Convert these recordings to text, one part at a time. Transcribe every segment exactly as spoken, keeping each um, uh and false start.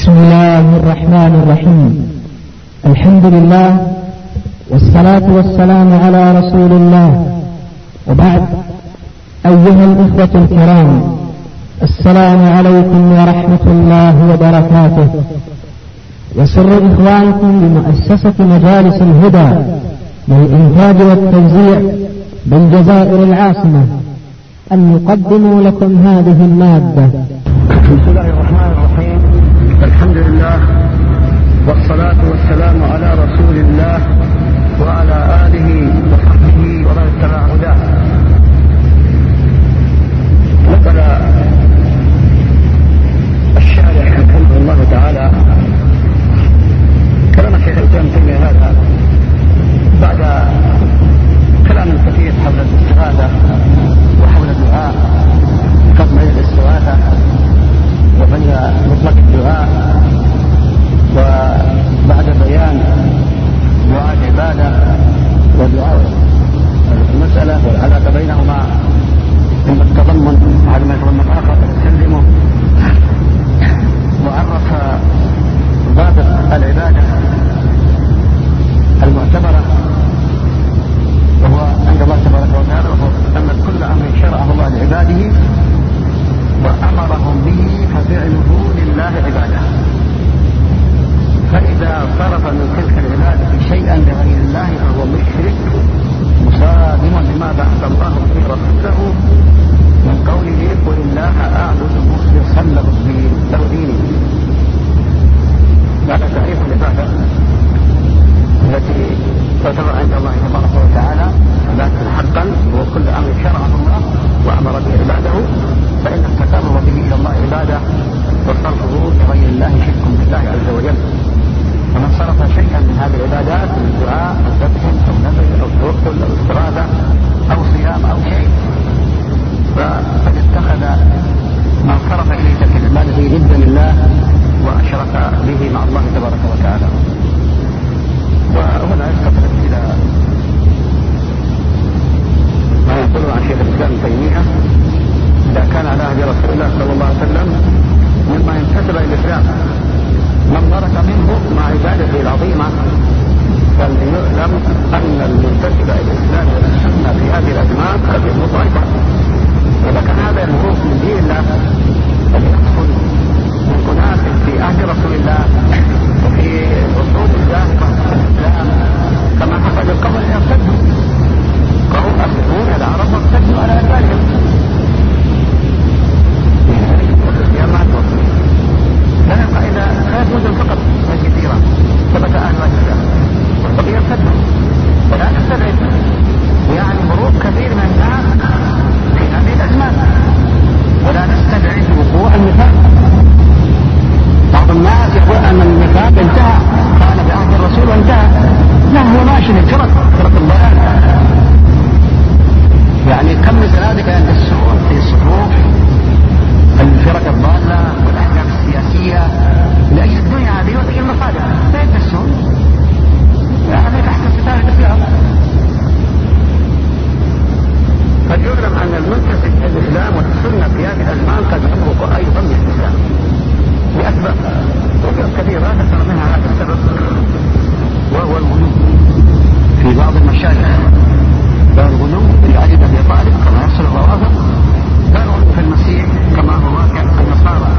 بسم الله الرحمن الرحيم. الحمد لله والصلاة والسلام على رسول الله، وبعد. أيها الإخوة الكرام، السلام عليكم ورحمة الله وبركاته. يسر إخوانكم بمؤسسة مجالس الهدى للإنتاج والتوزيع بالجزائر العاصمة أن يقدموا لكم هذه المادة. بسم الله الرحمن الرحيم. الحمد لله والصلاة والسلام على رسول الله وعلى آله وصحبه ومن اتبع هداه. نقل الشارع رحمه الله تعالى كلام الشيخ الإسلام ابن تيمية هذا بعد كلام كثير حول الاستغاثة وحول الدعاء وقسم الاستغاثة وبين مطلق الدعاء، وبعد بيان دعاء العبادة ودعاء المسألة والعلاقة بينهما ثم التضمن هذا ما يتضمن آخر تسلمه، وعرف ضابط العبادة المعتبرة وهو عند الله تبارك وتعالى، وهو أن كل أمر شرعه الله لعباده وأمرهم به ففعله لله عباده، فإذا صرف من تلك العبادة شيئا لغير الله فهو مشرك مصادم لما بعث الله به رسوله من قوله قل الله أعبد مخلصا له ديني. هذا تعريف العبادة التي تعتبر عند الله تبارك وتعالى عبادة حقا، هو كل أمر شرعه الله وأمر به عباده، فإن التقرب به إلى الله عبادة وصرفه لغير الله شرك بالله عز وجل. ومن صرف شيئا من هذه العبادات من دعاء أو ذبح أو نذر أو توكل أو استغاثة أو صيام أو شيء فقد اتخذ من صرف إليه تلك العبادة جدا لله وأشرك به مع الله تبارك وتعالى. وهنا يستطرق إلى ما يقوله عن شيخ الإسلام ابن تيمية إذا كان على عهد رسول الله صلى الله عليه وسلم مما ينتسب إلى الإسلام من ترك منه مع عبادته العظيمة، فليعلم أن المنتسب إلى الإسلام والسنة في هذه الأزمان قد يكون ضعيفا. إذا كان هذا المعروف من دين الله فليحصل من أناس في عهد رسول الله وفي أصول الداخل الإسلام كما حصل قبل أن يرتدوا، فهم أسلمون العرب وارتدوا على أدبارهم لا يبقى إذا ثلاث مدن فقط من كثيرة ثبت أهل الإسلام والبقية يرتدوا، ولا نستبعد يعني مرور كثير من الناس في هذه الأزمان، ولا نستبعد وقوع النفاق. بعض الناس يقول أن النفاق انتهى كان بعهد الرسول وانتهى، لا هو ماشي للفرق فرق الضلال، يعني كم مثل ذلك يندسون في صفوف الفرق الضالة والأحزاب السياسية لأجل الدنيا هذه وتلك المصالح لا يندسون يعني تحت ستار الإسلام. قد يعلم أن المنتسب إلى الإسلام والسنة في هذه الأزمان قد يمرق أيضا من الإسلام لأسباب كثيرة ذكر منها هذا السبب وهو الغلو في بعض المشايخ، الغلو في علي بن أبي طالب كما يحصل الروافض، الغلو في المسيح كما هو واقع في النصارى،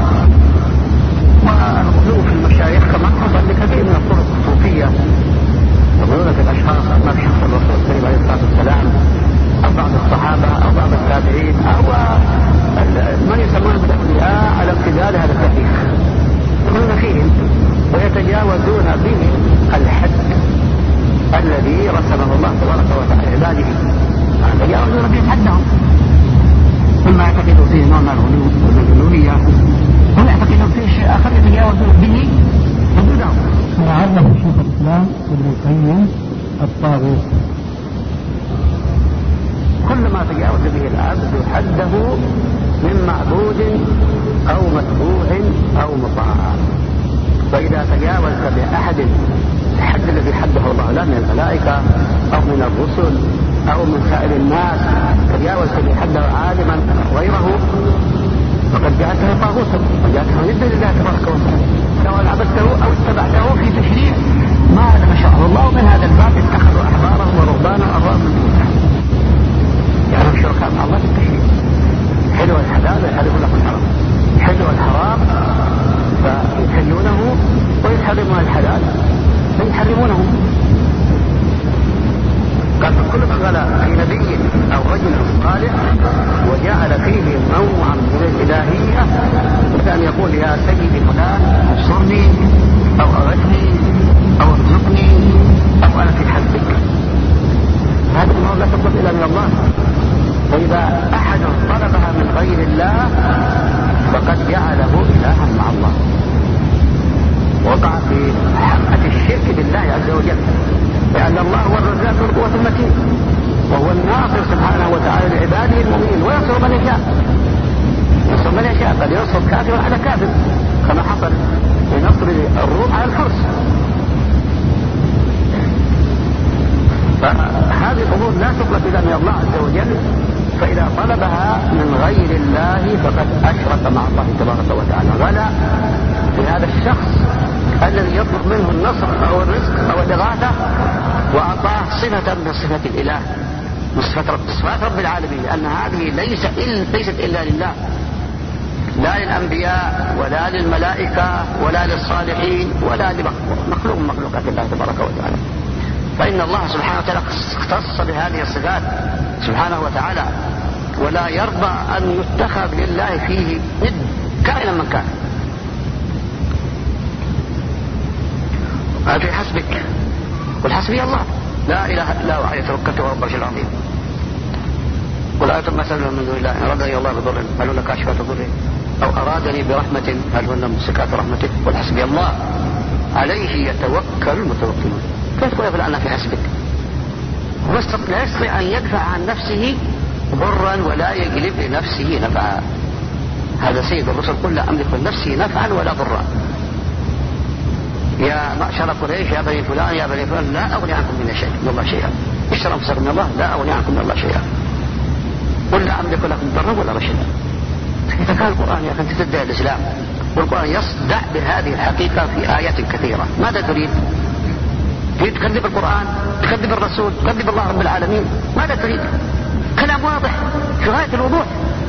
والغلو في المشايخ كما حصل لكثير من الطرق الصوفية يقولون في الأشخاص أما في شخص الرسول الكريم عليه الصلاة والسلام أو بعض الصحابة أو بعض التابعين أو من يسمون بالأولياء على امتداد هذا التاريخ يكونون فيهم ويتجاوزون بهم الحد الذي رسمه الله تبارك وتعالى عباده، يتجاوزون بهم حدهم، ثم يعتقدوا فيه نوع من الغلو والألوهية، هم يعتقدون فيه شيء آخر يتجاوزون به حدودهم. وعرف شيخ الإسلام ابن القيم الطاغوت كل ما تجاوز به العبد حده من معبود أو متبوع أو مطاع. وإذا تجاوزت بأحد الحد الذي حده الله لا من الملائكة أو من الرسل أو من سائر الناس، تجاوزت بحده عالما غيره فقد جعلته طاغوتا وجعلته يدا لله تبارك وتعالى، سواء عبدته او اتبعته في تشريع ما لم شرعه الله. ومن هذا الباب اتخذوا احبارهم ورهبانهم اربابا من دون الله، يعني شركاء مع الله في التشريع. حلو الحلال ويحرمون لكم الحرام، حلو الحرام فيحلونه، ويحرمون الحلال فيحرمونه. قال فكل من غلا في نبي او رجل صالح وجعل فيه نوعا من الالهيه، مثل ان يقول يا سيدي فلان انصرني او اغثني او ارزقني او انا في حسبك، هذه الامور لا تطلب الا من الله. فاذا احد طلبها من غير الله فقد جعله الها مع الله، وقع في حمأة الشرك بالله عز وجل، لأن الله هو الرزاق ذو القوة المتين، وهو الناصر سبحانه وتعالى لعباده المؤمنين، وينصر من يشاء، ينصر من يشاء، قد ينصر كافر على كافر كما حصل لنصر الروم على الفرس. فهذه الأمور لا تطلب إلا من الله عز وجل، فإذا طلبها من غير الله فقد أشرك مع الله تبارك وتعالى، غلا في هذا الشخص الذي يطلب منه النصر أو الرزق أو الإغاثة، وأعطاه صفة من صفات الإله، من صفات رب, صفات رب العالمين، لأن هذه ليس إل ليست إلا لله، لا للأنبياء ولا للملائكة ولا للصالحين ولا لمخلوق من مخلوقات الله تبارك وتعالى. فإن الله سبحانه وتعالى اختص بهذه الصفات سبحانه وتعالى، ولا يرضى أن يتخذ لله فيه ند كائنا من كان. في حسبك قل حسبي الله لا اله الا هو عليه توكلت وهو العرش العظيم. قل ايتم ما سألهم من دون الله ان ارادني الله بضر هل هن كاشفات ضره او ارادني برحمه هل هن ممسكات رحمته. قل حسبي الله عليه يتوكل المتوكلون. كيف تقول فلان في حسبك؟ لا يستطيع ان يدفع عن نفسه ضرا ولا يجلب لنفسه نفعا. هذا سيد الرسل قل لا املك لنفسي نفعا ولا ضرا. يا معشر قريش يا بني فلان يا بني فلان لا أغني عنكم من شيء من الله شيئا، اشتروا أنفسكم من الله لا أغني عنكم من الله شيئا، قل لا أملك لكم ضرا ولا رشدا. إذا كان القرآن يا أخي أنت تدعي الإسلام والقرآن يصدع بهذه الحقيقة في آيات كثيرة، ماذا تريد؟ تريد تكذب القرآن، تكذب الرسول، تكذب الله رب العالمين، ماذا تريد؟ كلام واضح في غاية الوضوح.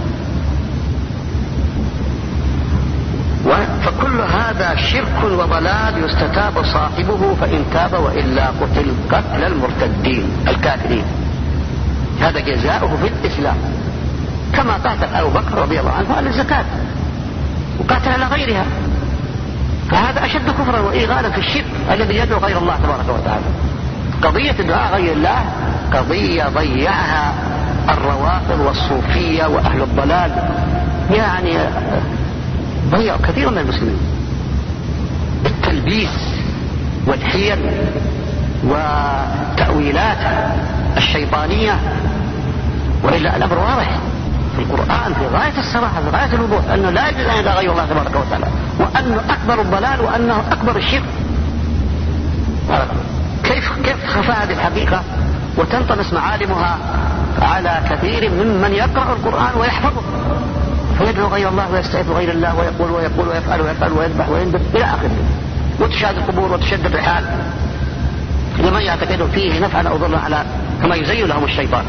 فكل هذا شرك وضلال يستتاب صاحبه فإن تاب، وإلا قتل قتل المرتدين الكافرين. هذا جزاؤه في الإسلام، كما قاتل أبو بكر رضي الله عنه على الزكاة وقاتل على غيرها، فهذا أشد كفرا وإغالا في الشرك الذي يدعو غير الله تبارك وتعالى. قضية الدعاء غير الله قضية ضيعها الروافض والصوفية وأهل الضلال، يعني ضيع كثير من المسلمين بالتلبيس والحيل والتأويلات الشيطانية. وإلا الأمر واضح في القرآن في غاية الصراحة في غاية الوضوح أنه لا يجوز أن يدعى غير الله تبارك وتعالى، وأنه أكبر الضلال وأنه أكبر الشرك. كيف كيف تخفى هذه الحقيقة وتنطمس معالمها على كثير ممن يقرأ القرآن ويحفظه ويدعو غير الله ويستعيذ غير الله ويقول ويقول ويفعل ويفعل ويذبح ويندب إلى آخره، وتشاهد القبور وتشد الرحال لمن يعتقد فيه نفعا أو ضرا على كما يزين لهم الشيطان.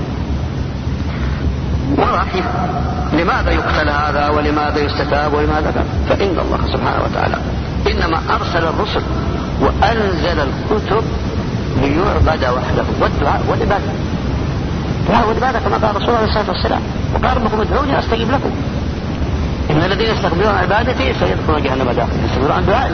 ورحيم لماذا يقتل هذا ولماذا يستتاب ولماذا كان؟ فإن الله سبحانه وتعالى إنما أرسل الرسل وأنزل الكتب ليعبد وحده والدعاء والعبادة. الدعاء والعبادة كما قال رسول الله عليه الصلاة والسلام وقال ربكم ادعوني أستجب لكم إن الذين يستكبرون عن عبادتي سيدخلون جهنم داخلين يستكبرون عن دعائي.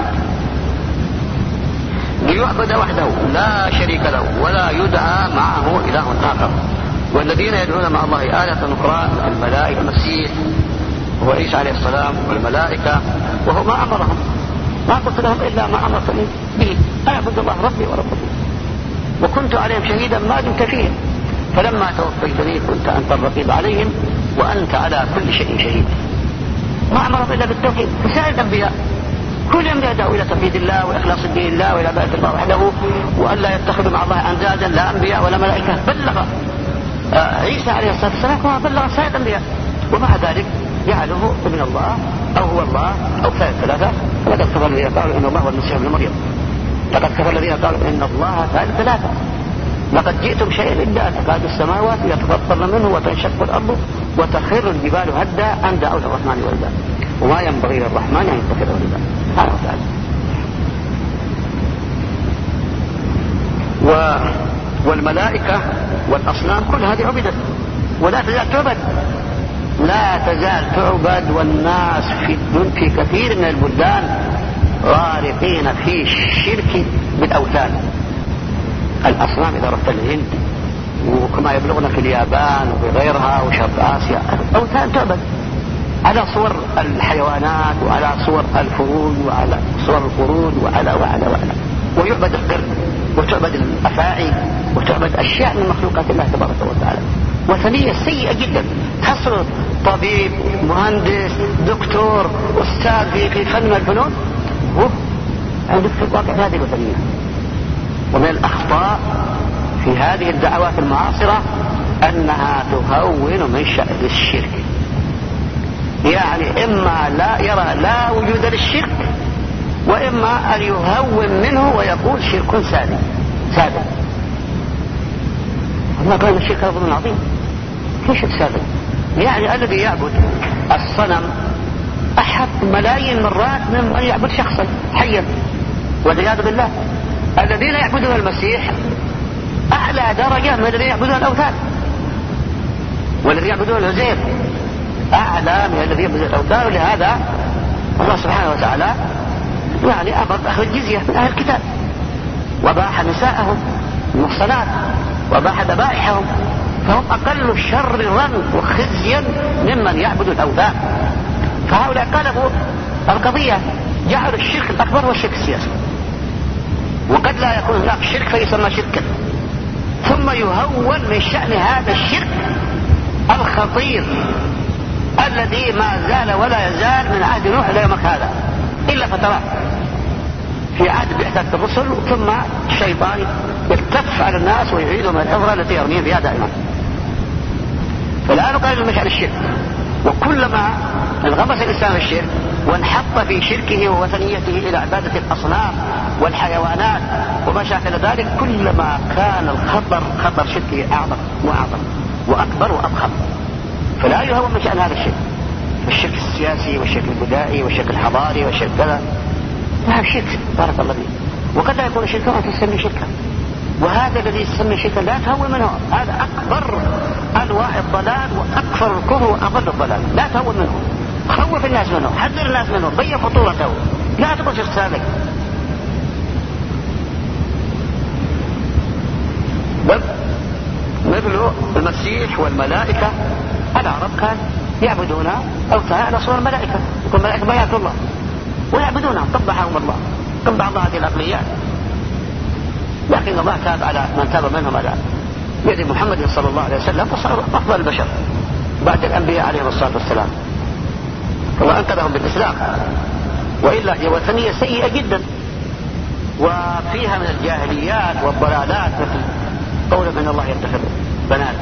ليعبد وحده لا شريك له ولا يدعى معه إله آخر. والذين يدعون مع الله آلة أخرى الملائكة المسيح وهو عيسى عليه السلام والملائكة، وهو ما أمرهم ما قلت لهم إلا ما أمرتني به أعبد الله ربي وربكم وكنت عليهم شهيدا ما دمت فيهم فلما توفيتني كنت أنت الرقيب عليهم وأنت على كل شيء شهيد. ما أمرهم إلا بالتوحيد. فسائر الأنبياء كل يوم يدعوا إلى توحيد الله وإخلاص الدين الله وإلى عبادة الله وحده وأن لا يتخذوا مع الله أندادا لا أنبياء ولا ملائكة. بلغ عيسى عليه الصلاة والسلام كما بلغ سائر الأنبياء، ومع ذلك جعله ابن الله أو هو الله أو ثالث ثلاثة. لقد كفر الذين قالوا إن الله هو المسيح ابن مريم. لقد كفر الذين قالوا إن الله ثالث ثلاثة. لقد جئتم شيئا إلا تكاد السماوات يتفطرن منه وتنشق الأرض وتخر الجبال هدا أن دعوا للرحمن ولدا وما ينبغي للرحمن أن يتخذ ولدا سبحانه وتعالى. و... والملائكة والأصنام كل هذه عبدت ولا تزال تعبد، لا تزال تعبد، والناس في في كثير من البلدان غارقين في الشرك بالأوثان. الأصنام إذا رحت الهند وكما يبلغنا في اليابان وفي غيرها وشرق آسيا أوثان تعبد على صور الحيوانات وعلى صور الفروج وعلى صور القرود وعلى وعلى وعلى ويعبد القرد وتعبد الأفاعي وتعبد أشياء من مخلوقات الله تبارك وتعالى. وثنية سيئة جدا تصل طبيب مهندس دكتور أستاذ في فن من الفنون عندك في الواقع هذه الوثنية. ومن الأخطاء في هذه الدعوات المعاصرة أنها تهون من شأن الشرك، يعني إما لا يرى لا وجود للشرك وإما أن يهون منه ويقول شرك سادة سادة. الله قال الشرك رجل عظيم. في شرك سادة يعني الذي يعبد الصنم أحد ملايين مرات من أن يعبد شخصا حيا والعياذ بالله. الذين يعبدون المسيح أعلى درجة من الذين يعبدون الأوثان، والذين يعبدون العزير أعلى من الذين يعبدون الأوثان. ولهذا الله سبحانه وتعالى يعني أمر بأخذ الجزية من أهل الكتاب وباح نساءهم المحصنات وباح ذبائحهم، فهم أقل شرا وخزيا ممن يعبد الأوثان. فهؤلاء قلبوا القضية، جعلوا الشرك الأكبر والشرك السياسي، وقد لا يكون هناك شرك فيسمى شركا، ثم يهون من شأن هذا الشرك الخطير الذي ما زال ولا يزال من عهد نوح إلى يومك هذا إلا فترات في عهد بعثة الرسل، ثم الشيطان يلتف على الناس ويعيدهم العبرة التي يرميهم بها دائما. فلا نقلل من شأن الشرك، وكلما انغمس الإنسان في الشرك وانحط في شركه ووثنيته إلى عبادة الأصنام والحيوانات وما شاكل ذلك كلما كان الخطر خطر شركه أعظم وأعظم وأكبر وأضخم. فلا يهون من شأن هذا الشرك، الشرك السياسي والشرك البدائي والشرك الحضاري والشرك كذا، لا شرك بارك الله فيه. وقد لا يكون شركا وأنت تسمي شركا، وهذا الذي يسمي شركا لا تهون منه، هذا أكبر أنواع الضلال وأكثر الكفر وأضل الضلال، لا تهون منه، خوف الناس منه، حذر الناس منه، بين خطورته، لا تقول شرك سابق. بل مثل المسيح والملائكة العرب كان يعبدون أوثان على صور الملائكة، يكون الملائكة بيات الله ويعبدونهم، قبحهم الله قبح الله هذه الأقليات. لكن الله تاب على من تاب منهم على يد محمد صلى الله عليه وسلم وصار أفضل البشر بعد الأنبياء عليهم الصلاة والسلام، الله أنقذهم بالإسلام. وإلا هي وثنية سيئة جدا وفيها من الجاهليات والضلالات، مثل قول من الله يتخذ بنات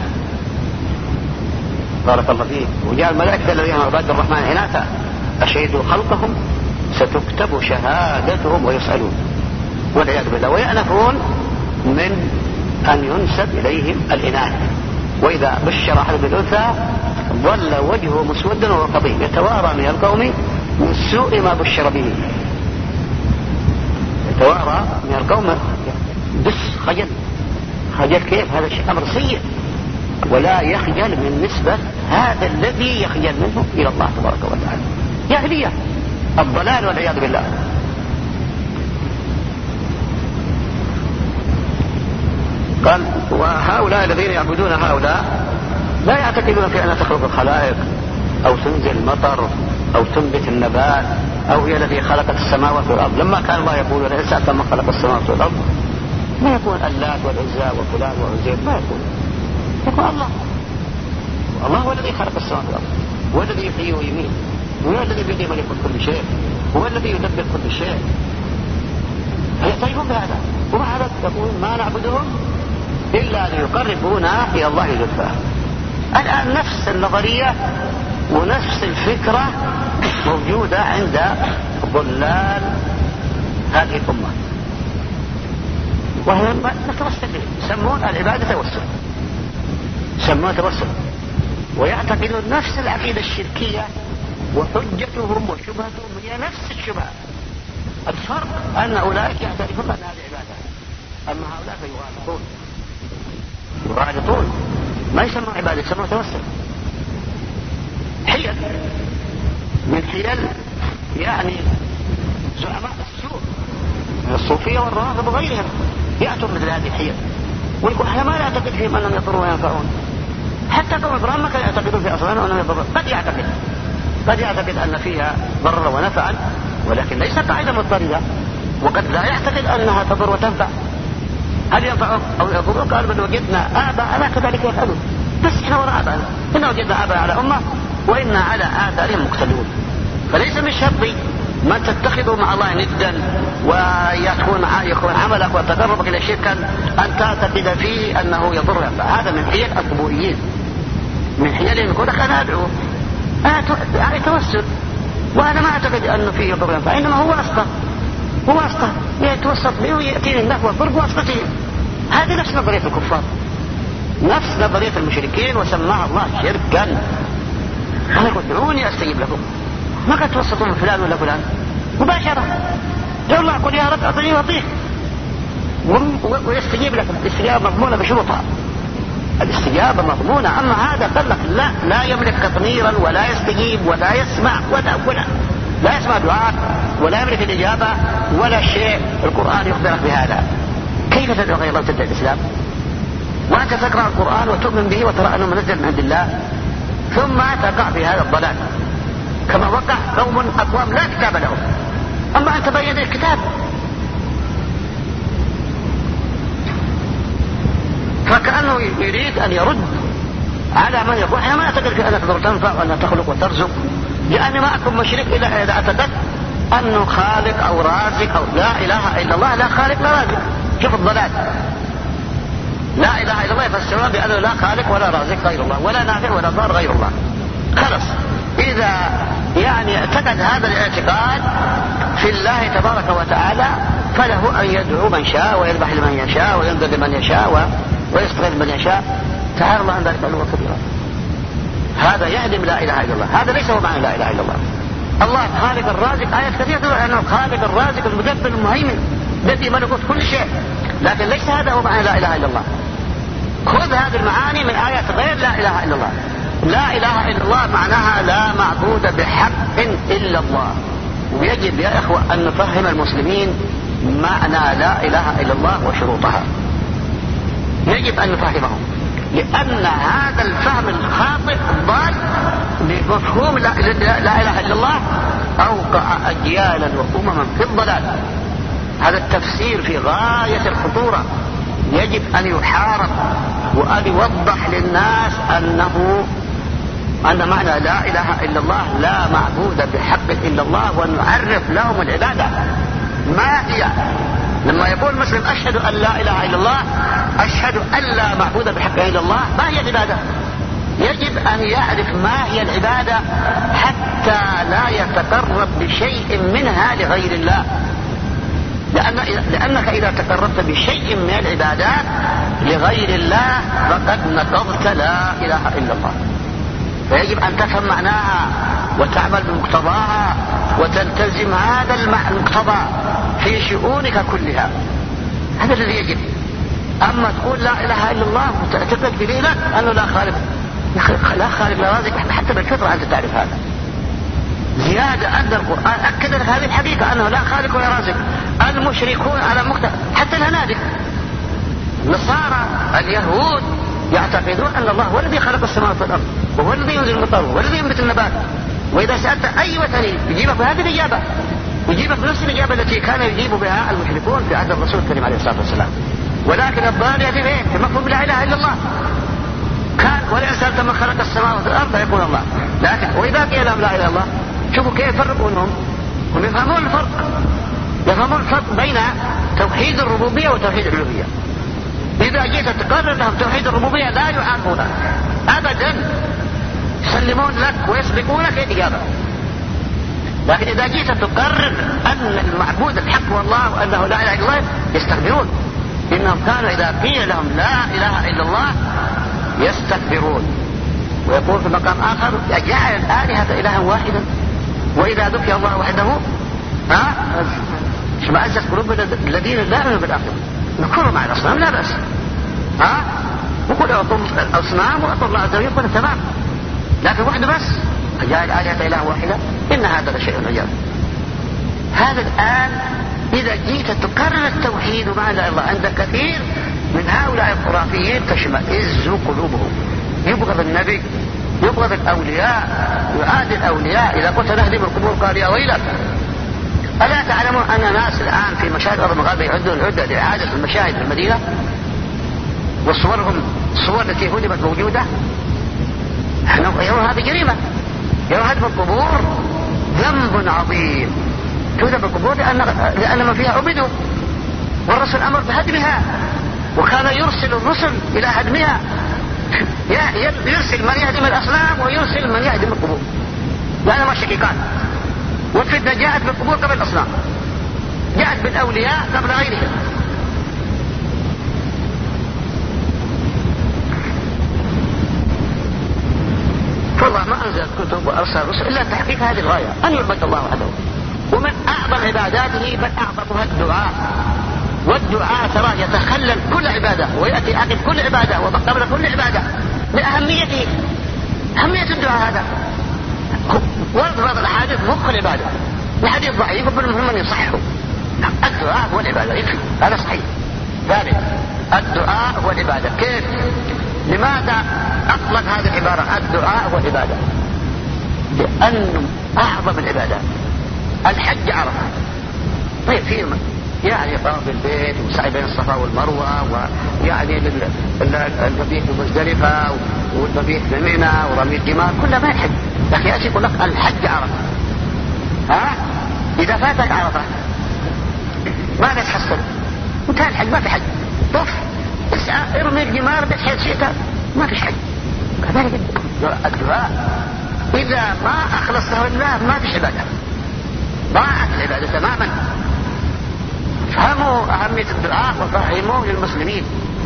بارك الله فيه. وجاء الملائكة الذين عباد الرحمن إناثا أشهدوا خلقهم ستكتب شهادتهم ويسألون والعياذ بالله، ويأنفون من أن ينسب إليهم الإناث. وإذا بشر أحد بالأنثى ظل وجهه مسودا وهو كظيم يتوارى من القوم من سوء ما بشر به، يتوارى من القوم بس خجل خجل كيف؟ هذا شيء أمر سيء، ولا يخجل من نسبة هذا الذي يخجل منه إلى الله تبارك وتعالى. جاهلية الضلال والعياذ بالله. قال وهؤلاء الذين يعبدون هؤلاء لا يعتقدون في أن تخلق الخلائق أو تنزل المطر أو تنبت النبات أو هي الذي خلقت السماوات والأرض. لما كان الله يقول ولئن سألت من خلق السماوات والأرض ما يكون اللات والعزى وفلان وعزير، ما يكون، يكون الله. الله هو الذي خلق السماوات والأرض، هو الذي يحيي ويميت، هو الذي بيده ملكوت كل شيء، هو الذي يدبر كل شيء. يعترفون بهذا، ومع هذا يقول ما نعبدهم إلا ليقربونا إلى الله زلفى. الآن نفس النظرية ونفس الفكرة موجودة عند ضلال هذه الأمة، وهي توسل، يسمون العبادة توسل، يسمون توسل، ويعتقدون نفس العقيدة الشركية، وحجتهم وشبهتهم هي نفس الشبهة. الفرق أن أولئك يعترفون أن هذه عبادة، أما هؤلاء فيغالطون يغالطون ما يسمون عبادة، يسمون توسل، حيل من حيل يعني زعماء السوء من الصوفية والروافض وغيرهم يأتون مثل هذه الحيل، ويقول احنا ما نعتقد فيهم أنهم يضرون وينفعون. حتى قوم إبراهيم ما كانوا يعتقدون في أصلهم أنهم يضرون، قد يعتقد قد يعتقد أن فيها ضرر ونفعا، ولكن ليس قاعدة مضطردة، وقد لا يعتقد أنها تضر وتنفع. هل ينفعهم أو يضرون؟ قال بل وجدنا آباءنا كذلك يفعلون، بس احنا وراء آباءنا، إنا وجدنا آباء على أمة وإنا على آثارهم مقتدون. فليس من شرط ما تتخذوا مع الله ندا ويكون يكون عملك وتقربك إلى شركا أن تعتقد فيه أنه يضر وينفع. هذا من حيل القبوريين، من حيلهم يقول لك أنا أدعو أنا توسل وأنا ما أعتقد أنه فيه يضر وينفع، إنما هو واسطة، هو واسطة يتوسط به ويأتيني النفع والضر بواسطته. هذه نفس نظرية الكفار، نفس نظرية المشركين، وسماها الله شركا. أنا قلت ادعوني أستجيب لكم، ما قد توسطوا من فلان ولا فلان، مباشرة يا الله قل يا رب أعطني وأعطيك ويستجيب لكم. الاستجابة مضمونة بشروطها، الاستجابة مضمونة. أما هذا قال لك لا لا يملك تطميرا ولا يستجيب ولا يسمع ولا ولا لا يسمع دعاء ولا يملك الإجابة ولا شيء. القرآن يخبرك بهذا. كيف تدعو غير الله تدعو الإسلام وأنت تقرأ القرآن وتؤمن به وترى أنه منزل من عند الله، ثم تقع في هذا الضلال كما وقع قوم أقوام لا كتاب لهم، أما أنت بين الكتاب. فكأنه يريد أن يرد على من يقول احنا ما نعتقد في أنك تقدر تنفع وأنك تخلق وترزق، لأني ما أكون مشرك إلا إذا اعتقدت أنه خالق أو رازق أو لا إله إلا الله لا خالق لا رازق. شوف الضلال، لا إله إلا الله يفسرها بأنه لا خالق ولا رازق غير الله ولا نافع ولا ضار غير الله. خلص إذا يعني اعتقد هذا الاعتقاد في الله تبارك وتعالى فله أن يدعو من شاء ويذبح لمن يشاء وينذر لمن يشاء ويستغيث من يشاء. تعالى الله عن ذلك علوا كبيرا. هذا يعلم لا إله إلا الله، هذا ليس هو معنى لا إله إلا الله. الله خالق الرازق، آيات كثيرة تقول أنه خالق الرازق المدبر المهيمن الذي ملكوت كل شيء، لكن ليس هذا هو معنى لا إله إلا الله. خذ هذه المعاني من آيات غير لا إله إلا الله. لا إله إلا الله معناها لا معبود بحق إلا الله. ويجب يا إخوة أن نفهم المسلمين معنى لا إله إلا الله وشروطها، يجب أن نفهمهم، لأن هذا الفهم الخاطئ الضال لمفهوم لا, لا, لا إله إلا الله أوقع أجيالا وأمما في الضلال. هذا التفسير في غاية الخطورة، يجب أن يحارب وأن يوضح للناس أنه أن معنى لا إله إلا الله لا معبود بحق إلا الله، ونعرف لهم العبادة ما هي. لما يقول مسلم أشهد أن لا إله إلا الله، أشهد أن لا معبود بحق إلا الله، ما هي العبادة؟ يجب أن يعرف ما هي العبادة حتى لا يتقرب بشيء منها لغير الله، لأن لأنك إذا تقربت بشيء من العبادات لغير الله فقد نقضت لا إله إلا الله. فيجب أن تفهم معناها وتعمل بمقتضاها وتلتزم هذا المقتضى في شؤونك كلها. هذا الذي يجب. أما تقول لا إله إلا الله وتعتقد بدينك أنه لا خالق لا خالق لا رازق، حتى بالفطرة أنت تعرف هذا. زيادة أن القرآن أكد لك هذه الحقيقة أنه لا خالق ولا رازق. المشركون على مقتضى، حتى الهنادك النصارى اليهود يعتقدون أن الله هو الذي خلق السماوات والأرض وهو الذي ينزل المطر وهو الذي ينبت النبات. وإذا سألت أي وثني يجيبك بهذه الإجابة، يجيبك بنفس الإجابة التي كان يجيب بها المشركون في عهد الرسول الكريم عليه الصلاة والسلام. ولكن الضال يأتي فين؟ في مفهوم لا إله إلا الله. كان ولئن سألت من خلق السماوات والأرض يقول الله. لكن وإذا قيل لهم لا إله إلا الله شوفوا كيف يفرقونهم، هم يفهمون الفرق، يفهمون الفرق بين توحيد الربوبية وتوحيد الألوهية. إذا جيت تقرر لهم توحيد الربوبية لا يعارضونه أبدا، يسلمون يتقدمون لك ويسبقونك الإجابة. لكن إذا جيت تقرر أن المعبود الحق هو الله وأنه لا إله إلا الله يستكبرون. إنهم كانوا إذا قيل لهم لا إله إلا الله يستكبرون. ويقول في مقام آخر أجعل الآلهة إلها واحدا وإذا ذكر الله وحده ها اشمأزت قلوب الذين لا يؤمنون بالآخرة. نكونوا مع الأصنام لا بأس، ها وقل أعطوا الأصنام وأعطوا الله عز وجل يكون تمام، لكن وحده بس أجعل الآلهة إلها واحدة إن هذا لشيء عجاب. هذا الآن إذا جيت تكرر التوحيد وما لا الله عند كثير من هؤلاء الخرافيين تشمئز قلوبهم، يبغض النبي، يبغض الأولياء، يعادي الأولياء. إذا قلت نهدم القبور قال يا ويلك. ألا تعلمون أن ناس الآن في مشاهد أرض المغاربة يعدون العدة لإعادة المشاهد في المدينة وصورهم الصور التي هدمت موجودة؟ يرون هذه جريمة، يرون هدم القبور ذنب عظيم. تهدم القبور لأن, لأن من فيها عبدوا، والرسول أمر بهدمها وكان يرسل الرسل إلى هدمها، يرسل من يهدم الأصنام ويرسل من يهدم القبور، لأنهما شقيقان. والفتنة جاءت بالقبور قبل الأصنام، جاءت بالأولياء قبل غيرهم. فالله ما أنزل كتب وأرسل رسل إلا تحقيق هذه الغاية، أن يعبد الله وحده. ومن أعظم عباداته بل أعظمها الدعاء. والدعاء ترى يتخلل كل عبادة ويأتي عقب كل عبادة وقبل كل عبادة لأهميته، أهمية الدعاء هذا. ورد بعض الأحاديث مخ العبادة، الحديث ضعيف ومن المهم أن يصححه. الدعاء هو العبادة يكفي، هذا صحيح. ثالث الدعاء هو العبادة. كيف؟ لماذا أطلق هذه العبارة الدعاء هو العبادة؟ لأنه أعظم العبادات. الحج عرفة، طيب فيه يعني طواف البيت وسعي بين الصفا والمروة، ويعني المبيت بمزدلفة والمبيت بمنى ورمي الجمار، كلها ما الحج. لكن يأتي يقول لك الحج عرفة. ها إذا فاتك عرفة ماذا تحصل؟ انتهى الحج، ما في حج. طف اسعى ارمي الجمار بحيث شئت، ما في حج. كذلك الدعاء إذا ما أخلصته لله ما في عبادة، ضاعت العبادة تماما. فهموا أهمية الدعاء وفهموه للمسلمين.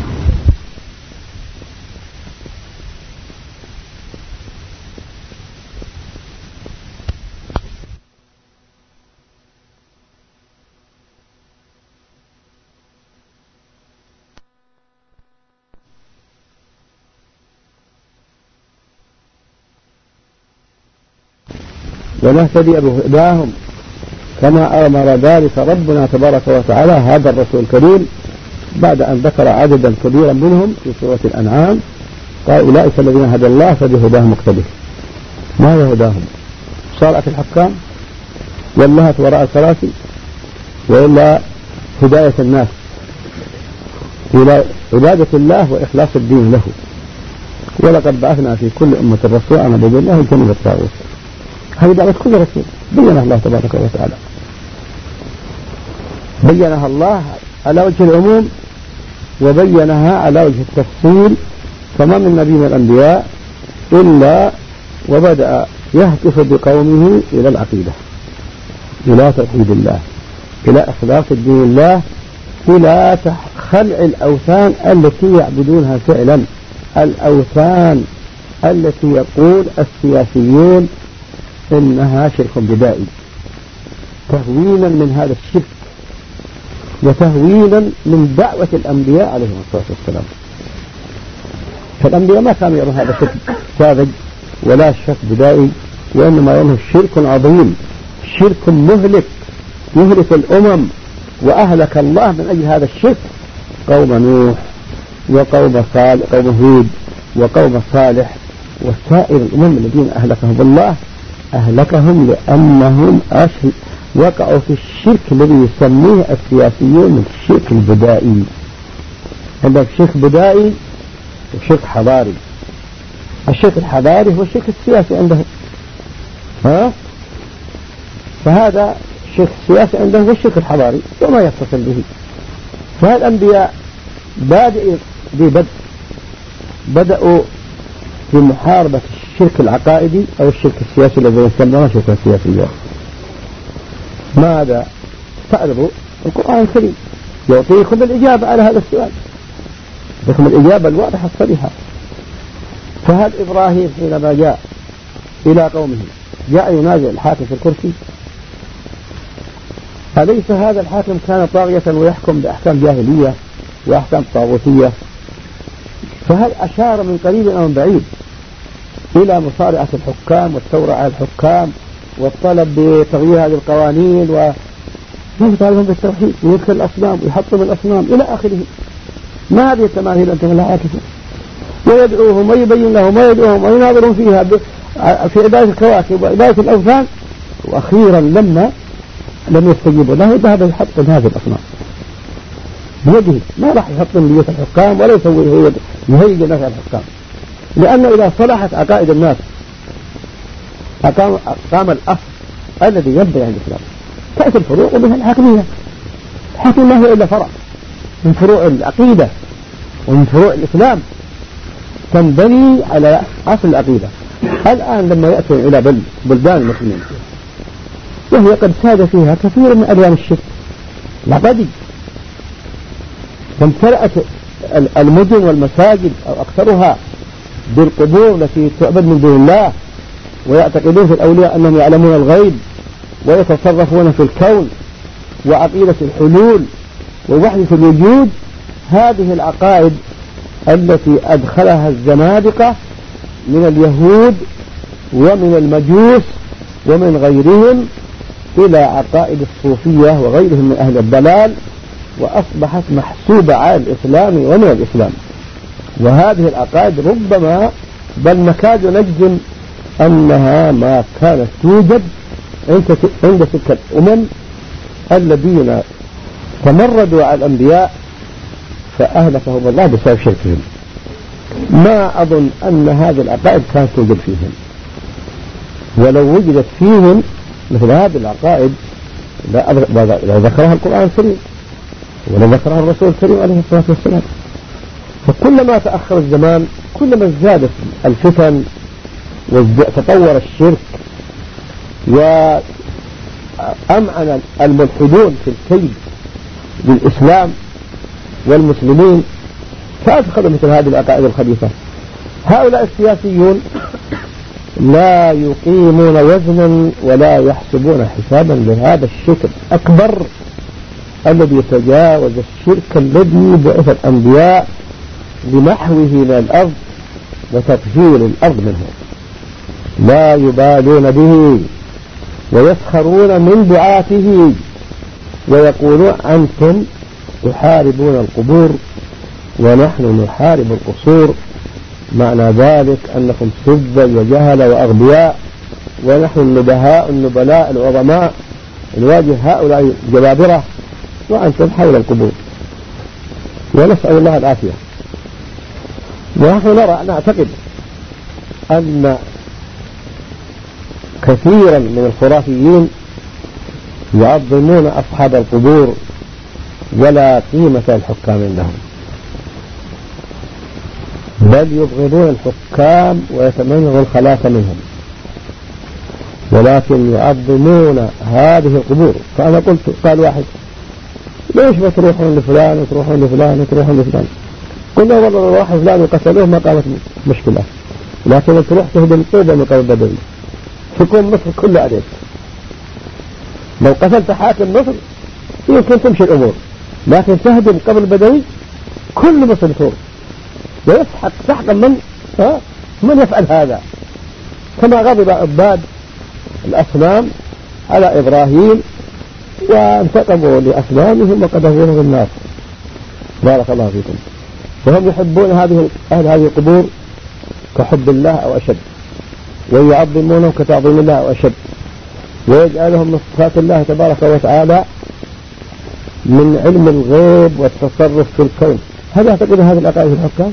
ونهتدي بهداهم كما أمر ذلك ربنا تبارك وتعالى هذا الرسول الكريم، بعد أن ذكر عددا كبيرا منهم في سورة الأنعام قال أولئك الذين هدى الله فبهداهم مقتدي. ما هي هداهم؟ صارت الحكام واللهت وراء الكراسي، وإلا هداية الناس إلى عبادة الله وإخلاص الدين له. ولقد بعثنا في كل أمة رسولا أن اعبدوا الله واجتنبوا الطاغوت. هذه دعوة كل رسول بينها الله تبارك وتعالى، بينها الله على وجه العموم وبينها على وجه التفصيل. فما من نبي من الأنبياء إلا وبدأ يهتف بقومه إلى العقيدة، إلى توحيد الله، إلى إخلاص الدين الله، إلى خلع الأوثان التي يعبدونها فعلا، الأوثان التي يقول السياسيون إنها شرك بدائي، تهوينا من هذا الشرك وتهوينا من دعوة الأنبياء عليهم الصلاة والسلام. فالأنبياء ما كانوا يرون هذا الشرك ساذج ولا شرك بدائي، وإنما يرونه شرك عظيم، شرك مهلك يهلك الأمم. وأهلك الله من أجل هذا الشرك قوم نوح وقوم صالح قوم هود وقوم صالح وسائر الأمم الذين أهلكهم الله، أهلكهم لأنهم أشل وقعوا في الشرك الذي يسميه السياسيون الشرك البدائي. عندك شرك بدائي وشرك حضاري. الشرك الحضاري هو الشرك السياسي عندهم، ها؟ فهذا الشرك السياسي عندهم هو الشرك الحضاري وما يتصل به. فالأنبياء بادئ ببدء بدأوا في محاربة الشرك العقائدي أو الشرك السياسي الذي يسمونه شركا سياسيا. ماذا تعرضوا؟ القرآن الكريم يعطيكم الإجابة على هذا السؤال، لكم الإجابة الواضحة الصريحة. فهل إبراهيم حينما جاء إلى قومه جاء ينازع الحاكم في الكرسي؟ أليس هذا الحاكم كان طاغية ويحكم بأحكام جاهلية وأحكام طاغوتية؟ فهل أشار من قريب أو من بعيد إلى مصارعة الحكام والثورة على الحكام والطلب بتغيير هذه القوانين ويطالبهم بالتوحيد ويدخل الأصنام ويحطم الأصنام إلى آخره؟ ما هذه التماثيل أنتم لها عاكفون؟ ويدعوهم ويبين لهم ويدعوهم ويناظرون فيها في عبادة الكواكب وعبادة الأوثان، وأخيرا لما لم يستجيبوا له ذهب يحطم هذه الأصنام بيده. ما راح يحطم بيوت الحكام ولا يسوي يهيج الناس على الحكام، لأنه إذا صلحت عقائد الناس أقام, أقام الأصل الذي ينبغي عند الإسلام. تأتي الفروع ومنها الحاكمية. الحاكم ما هو إلا فرع من فروع العقيدة ومن فروع الإسلام تنبني على أصل العقيدة. الآن لما يأتون إلى بلدان المسلمين وهي قد ساد فيها كثير من ألوان الشرك العقدي، وامتلأت المدن والمساجد أو أكثرها بالقبور التي تعبد من دون الله، ويعتقدون في الأولياء أنهم يعلمون الغيب ويتصرفون في الكون وعقيدة الحلول ووحدة الوجود. هذه العقائد التي أدخلها الزنادقة من اليهود ومن المجوس ومن غيرهم إلى عقائد الصوفية وغيرهم من أهل الضلال، وأصبحت محسوبة على الإسلام ومن الإسلام. وهذه العقائد ربما بل نكاد نجزم أنها ما كانت توجد عند تلك الأمم الذين تمردوا على الأنبياء فأهلكهم الله بسبب شركهم. ما أظن أن هذه العقائد كانت توجد فيهم، ولو وجدت فيهم مثل هذه العقائد لا ذكرها القرآن الكريم ولا ذكرها الرسول الكريم عليه الصلاة والسلام. فكلما تأخر الزمان كلما ازدادت الفتن وتطور الشرك وأمعن الملحدون في الكيد للإسلام والمسلمين، فأدخلوا مثل هذه العقائد الخبيثة. هؤلاء السياسيون لا يقيمون وزنا ولا يحسبون حسابا لهذا الشرك الأكبر الذي يتجاوز الشرك الذي بعث الأنبياء لمحوه من الأرض وتطهير الأرض منه. لا يبالون به ويسخرون من دعاته ويقولون أنتم تحاربون القبور ونحن نحارب القصور. معنى ذلك أنكم سذج وجهل وأغبياء، ونحن النبهاء النبلاء العظماء نواجه هؤلاء الجبابرة وأنتم حول القبور. ونسأل الله العافية. ونحن نرى نعتقد أن كثيرا من الخرافيين يعظمون أصحاب القبور ولا قيمة الحكام عندهم، بل يبغضون الحكام ويتمنون الخلاص منهم، ولكن يعظمون هذه القبور. فأنا قلت قال واحد ليش ما تروحون لفلان وتروحون لفلان وتروحون لفلان؟ قلنا والله لو راح فلان وقتلوه ما قامت مشكلة، لكن تروح تهدم طوبة من قبل بدوي تكون مصر كلها عليك. لو قتلت حاكم مصر يمكن تمشي الأمور، لكن تهدم قبل بدوي كل مصر تور ويسحق سحقا من ها من يفعل هذا، كما غضب عباد الأصنام على إبراهيم وانتقموا لأصنامهم وقذفوهم في النار. بارك الله فيكم. وهم يحبون هذه أهل هذه القبور كحب الله أو أشد، ويعظمونهم كتعظيم الله أو أشد، ويجعلهم من صفات الله تبارك وتعالى من علم الغيب والتصرف في الكون. هل يعتقدون هذه العقائد الحكام؟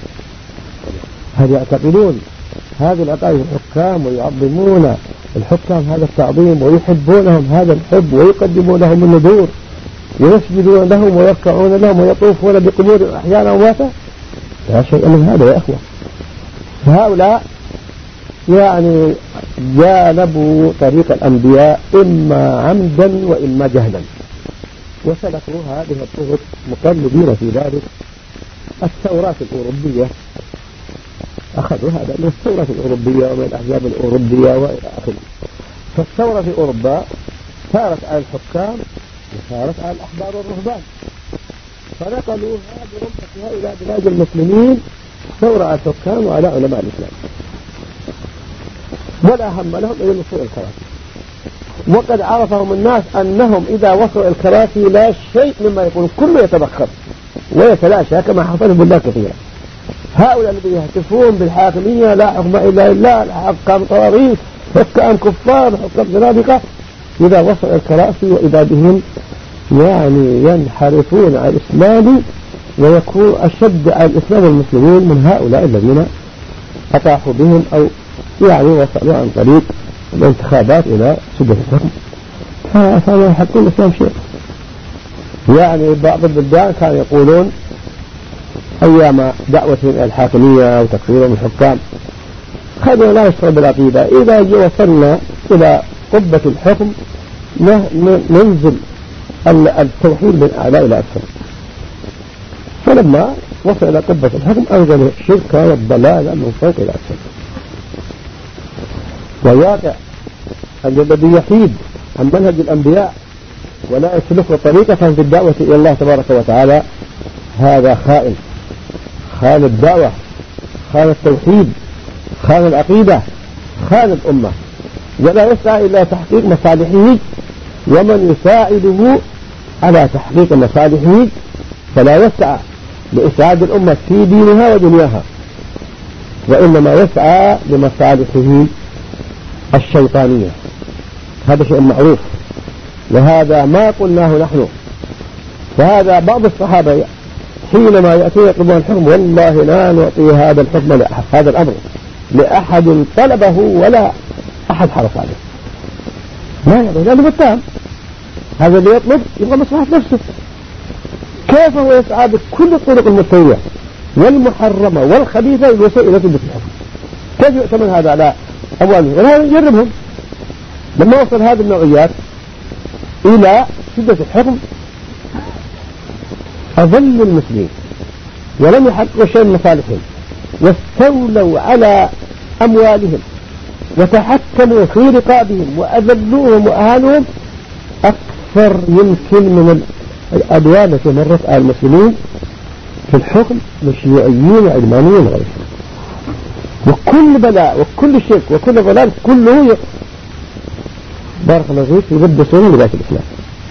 هل يعتقدون هذه العقائد الحكام ويعظمون الحكام هذا التعظيم ويحبونهم هذا الحب ويقدمون لهم النذور ويسجدون لهم ويركعون لهم ويطوفون بقبور أحيانا ومواتا؟ لا شيء من هذا يا أخوة. فهؤلاء يعني جانبوا طريق الأنبياء إما عمدا وإما جهلا، وسلكوا هذه الطرق مقلدين في ذلك. الثورات الأوروبية أخذوا هذا من الثورات الأوروبية ومن الأحزاب الأوروبية وإلى آخره. فالثورة في أوروبا ثارت على الحكام وثارت على الأحبار والرهبان، فنقلوها برمتها إلى بلاد المسلمين، ثورة على الحكام وعلى علماء الإسلام، ولا هم لهم إلا وصول الكراسي. وقد عرفهم الناس أنهم إذا وصلوا الكراسي لا شيء مما يكون كله يتبخر ويتلاشى كما حصل بالله كثيرا. هؤلاء الذين يهتفون بالحاكمية لا حكم إلا لله، حكام طواغيت، حكام كفار، حكام زنادقة، إذا وصل الكراسي وإذا بهم يعني ينحرفون على الإسلام ويكون أشد على الإسلام المسلمين من هؤلاء الذين أطاحوا بهم أو يعني وصلوا عن طريق الانتخابات إلى سدة الحكم. فما يحقون الإسلام شيء. يعني بعض البلدان كانوا يقولون أيام دعوتهم إلى الحاكمية وتكفيرهم الحكام خلينا لا نشتغل بالعقيدة، إذا وصلنا إلى قبة الحكم ننزل التوحيد من أعلى إلى أسفل. فلما وصل إلى قبة الحكم أنزل الشرك والضلال من فوق إلى أسفل. وواقع أن الذي يحيد عن منهج الأنبياء ولا يسلك طريقة في الدعوة إلى الله تبارك وتعالى هذا خائن، خان الدعوة، خان التوحيد، خان العقيدة، خان الأمة، ولا يسعى إلى تحقيق مصالحه، ومن يساعده على تحقيق مصالحه فلا يسعى لإسعاد الأمة في دينها ودنياها، وإنما يسعى لمصالحه الشيطانية. هذا شيء معروف، وهذا ما قلناه نحن. فهذا بعض الصحابة حينما يأتي يطلبون الحكم والله لا نعطي هذا الحكم لأحد، هذا الأمر لأحد طلبه ولا أحد حرص عليه، ما يعطي لأنه متهم. هذا اللي يطلب يبغى مصلحة نفسه، كيف هو يسعى بكل الطرق المستوية والمحرمة والخبيثة للوصول إلى سدة الحكم؟ كيف يؤتمن هذا على أموالهم؟ ولا يجربهم. لما وصل هذه النوعيات إلى سدة الحكم أظل المسلمين ولم يحققوا شيء من مصالحهم، واستولوا على أموالهم وتحكموا في رقابهم وأذلوهم وأهانوهم أكثر يمكن من الأدوان التي مرت على المسلمين في الحكم من شيوعيين وعلمانيين وغيرهم. وكل بلاء وكل شرك وكل ضلال كله بارك الله فيك يلبسون لباس الإسلام،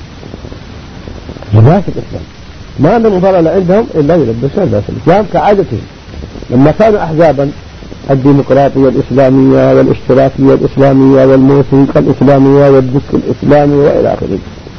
لباس الإسلام، ما عندهم ضلال عندهم إلا يلبسون لباس الإسلام كعادتهم. لما كانوا أحزابا الديمقراطية الإسلامية والاشتراكية الإسلامية والموسيقى الإسلامية والدك الإسلامي وإلى آخره،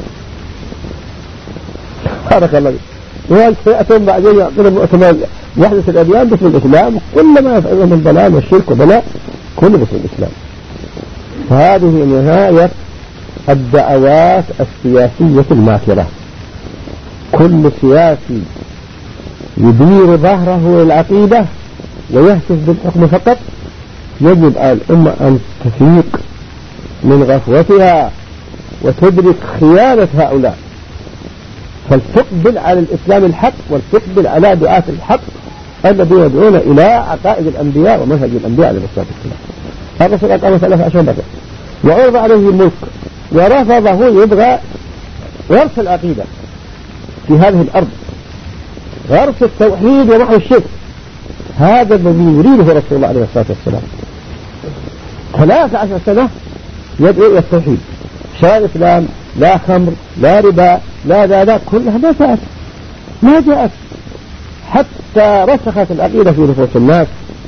بارك الله فيك، ويأتون بعدين يعطون مؤتمر وحدة الأديان باسم الإسلام، كل ما يفعله من ضلال والشرك وبلاء كله باسم الإسلام. فهذه نهاية الدعوات السياسية الماكرة. كل سياسي يدير ظهره للعقيدة ويهتف بالحكم فقط يجب على الأمة أن تفيق من غفوتها وتدرك خيانة هؤلاء، فلتقبل على الإسلام الحق ولتقبل على دعاة الحق الذين يدعون إلى عقائد الأنبياء ومنهج الأنبياء عليه الصلاة والسلام. الرسول قام ثلاث عشر مرة وعرض عليه الملك ورفضه، يبغى غرس العقيدة في هذه الأرض، غرس التوحيد ومحو الشرك، هذا الذي يريده رسول الله عليه الصلاة والسلام. ثلاث عشر سنة يدعو إلى التوحيد، شرع الإسلام، لا خمر لا ربا لا لا لا كلها ما جاءت ما جاءت حتى رسخت العقيدة في نفوس الناس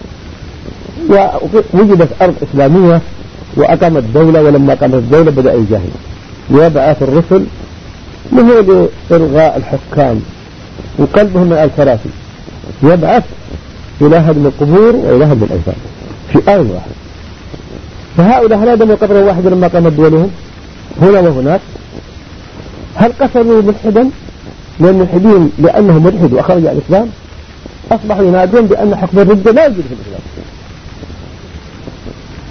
ووجدت أرض إسلامية وأقامت دولة. ولما قامت الدولة بدأ يجاهد ويبعث الرسل منه لإرغاء الحكام وقلبهم من الكراسي، يبعث إلى هدم القبور وإلى هدم الأوثان في آن واحد. فهؤلاء هل هدموا قبرا واحدا لما قامت دولهم هنا وهناك؟ هل قتلوا ملحدا من الملحدين لأنه ملحد وأخرج عن الإسلام؟ أصبحوا ينادون بأن حكم الردة لا يوجد في الإسلام.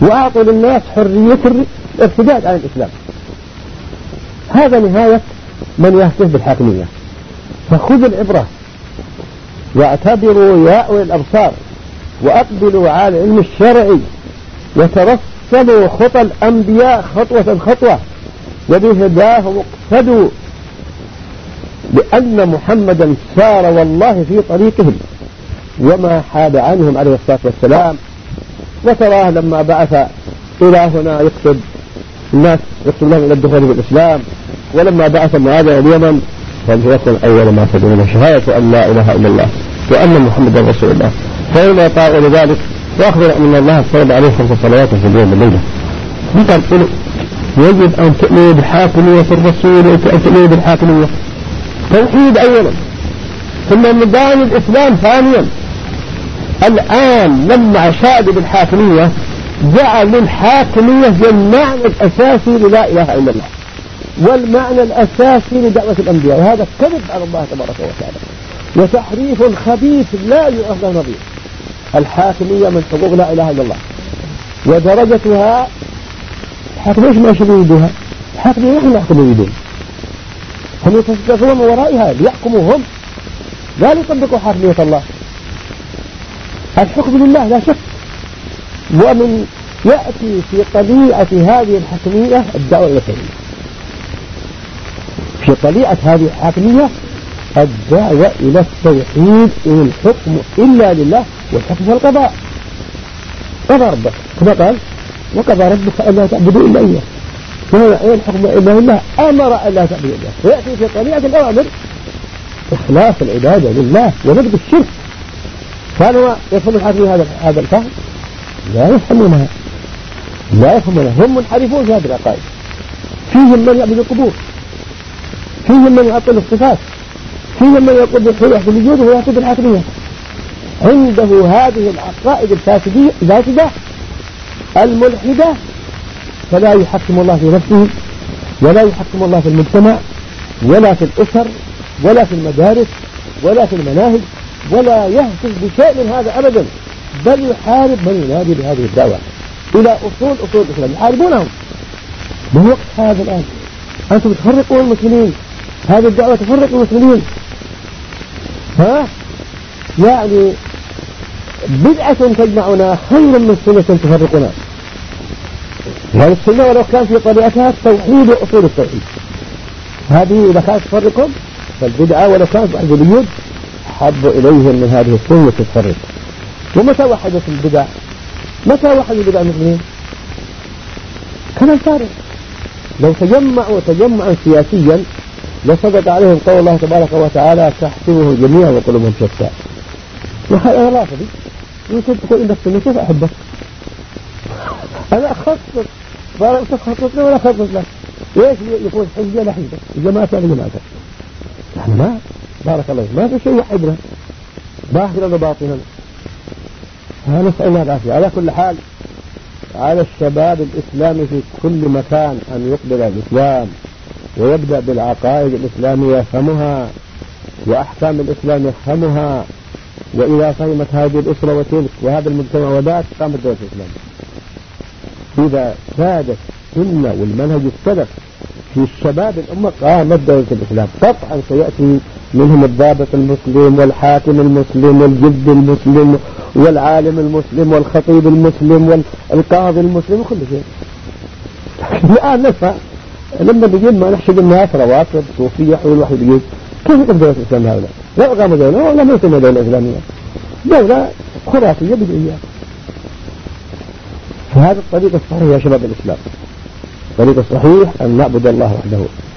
وأعطوا للناس حرية الارتداد عن الإسلام. هذا نهاية من يهتف بالحاكمية. فخذوا العبرة واعتبروا يا أولي الأبصار وأقبلوا على العلم الشرعي وترسلوا خطى الأنبياء خطوة خطوة وبهداهم اقتدوا، لأن محمدا سار والله في طريقهم وما حاد عنهم عليه الصلاة والسلام. وتراه لما بعث إلى هنا يكتب الناس يكتب لهم إلى الدخول في الإسلام، ولما بعث معاذ إلى اليمن فليكن أول ما تدعون شهادة أن لا إله إلا الله وأن محمدا رسول الله، فإن طاعوا لذلك وأخبر أن الله فرض عليه خمس صلوات في اليوم والليلة. قالوا يجب أن تؤمنوا بحاكمية الرسول وأن تؤمنوا بالحاكمية توحيد أولا، ثم ميدان الإسلام ثانيا. الآن لما شادوا بالحاكمية جعلوا الحاكمية هي المعنى الأساسي للا إله إلا الله والمعنى الأساسي لدعوة الأنبياء، وهذا كذب على الله تبارك وتعالى وتحريف خبيث لا يؤخذ نظير. الحاكمية من حقوق لا إله إلا الله ودرجتها الحاكمية إيش ما يريدوها؟ الحاكمية نحن نحكم يريدون، هم يتصدقون من ورائها ليحكموا هم، لا يطبقوا حاكمية الله. الحكم لله لا شك. ومن يأتي في طليعة هذه الحاكمية الدعوة إلى التوحيد، في طليعة هذه الحاكمية الدعوة إلى التوحيد، إن الحكم إلا لله والحكم هو القضاء. قضى ربك كما قال وقضى ربك ألا تعبدوا إلا إياه، وهو أي الحكم إلا لله أمر ألا تعبدوا إلا إياه. ويأتي في طليعة الأوامر إخلاص العبادة لله ونبذ الشرك. كانوا يفهمون الحاكمية هذا هذا الفهم؟ لا يفهمونها، لا يفهمونها، هم منحرفون في هذه العقائد. فيهم من يعبد القبور، فيهم من يعطل الصفات، فيهم من يقول بالحلول في الوجود ويعطل بالحاكمية. عنده هذه العقائد الفاسدة الملحدة، فلا يحكم الله في نفسه ولا يحكم الله في المجتمع ولا في الأسر ولا في المدارس ولا في المناهج، ولا يهتف بشيء من هذا أبدا، بل يحارب من ينادي بهذه الدعوة إلى أصول أصول الإسلام، يحاربونهم. من وقت هذا الآن أنتم تفرقون المسلمين، هذه الدعوة تفرق المسلمين. ها يعني بدعة تجمعنا خير من سنة تفرقنا. هذه السنة ولو كان في طبيعتها التوحيد وأصول التوحيد، هذه إذا كانت تفرقهم فالبدعة ولو كانت بعد اليد حب إليهم من هذه السنة تتفرق. ومتى وحدت البدع؟ متى وحدوا البدع المسلمين؟ كلام فارغ. لو تجمعوا تجمعا سياسيا لصدق عليهم قول الله تبارك وتعالى تحسبه جميعا وقلوبهم شتى. وهذا أنا رافضي يمكن تقول إنك كيف أحبك؟ أنا أخصص فأنا تخصص ولا أخصص لك. إيش يكون حجة لحيدة جماعة جماعة نحن ما بارك الله ما في شيء يحبنا باطلا وباطلا. نسأل الله العافية. على كل حال على الشباب الإسلامي في كل مكان أن يقبل الإسلام ويبدأ بالعقائد الإسلامية يفهمها وأحكام الإسلام يفهمها، وإذا فهمت هذه الأسرة وتلك وهذا المجتمع وذاك قامت دولة الإسلام. إذا سادت السنة والمنهج السلف في الشباب الأمة قامت دولة الإسلام. قطعا سيأتي منهم الضابط المسلم والحاكم المسلم والجد المسلم والعالم المسلم والخطيب المسلم والقاضي المسلم وكل شيء. الآن نفع لما بيجي ما نحشد الناس رواتب صوفية حول الواحد بيجي كيف يقوم دولة الإسلام هؤلاء؟ لا قاموا دولة ولا ما يسمى دولة إسلامية، دولة خرافية بدعية. فهذا الطريق الصحيح يا شباب الإسلام، الطريق الصحيح أن نعبد الله وحده،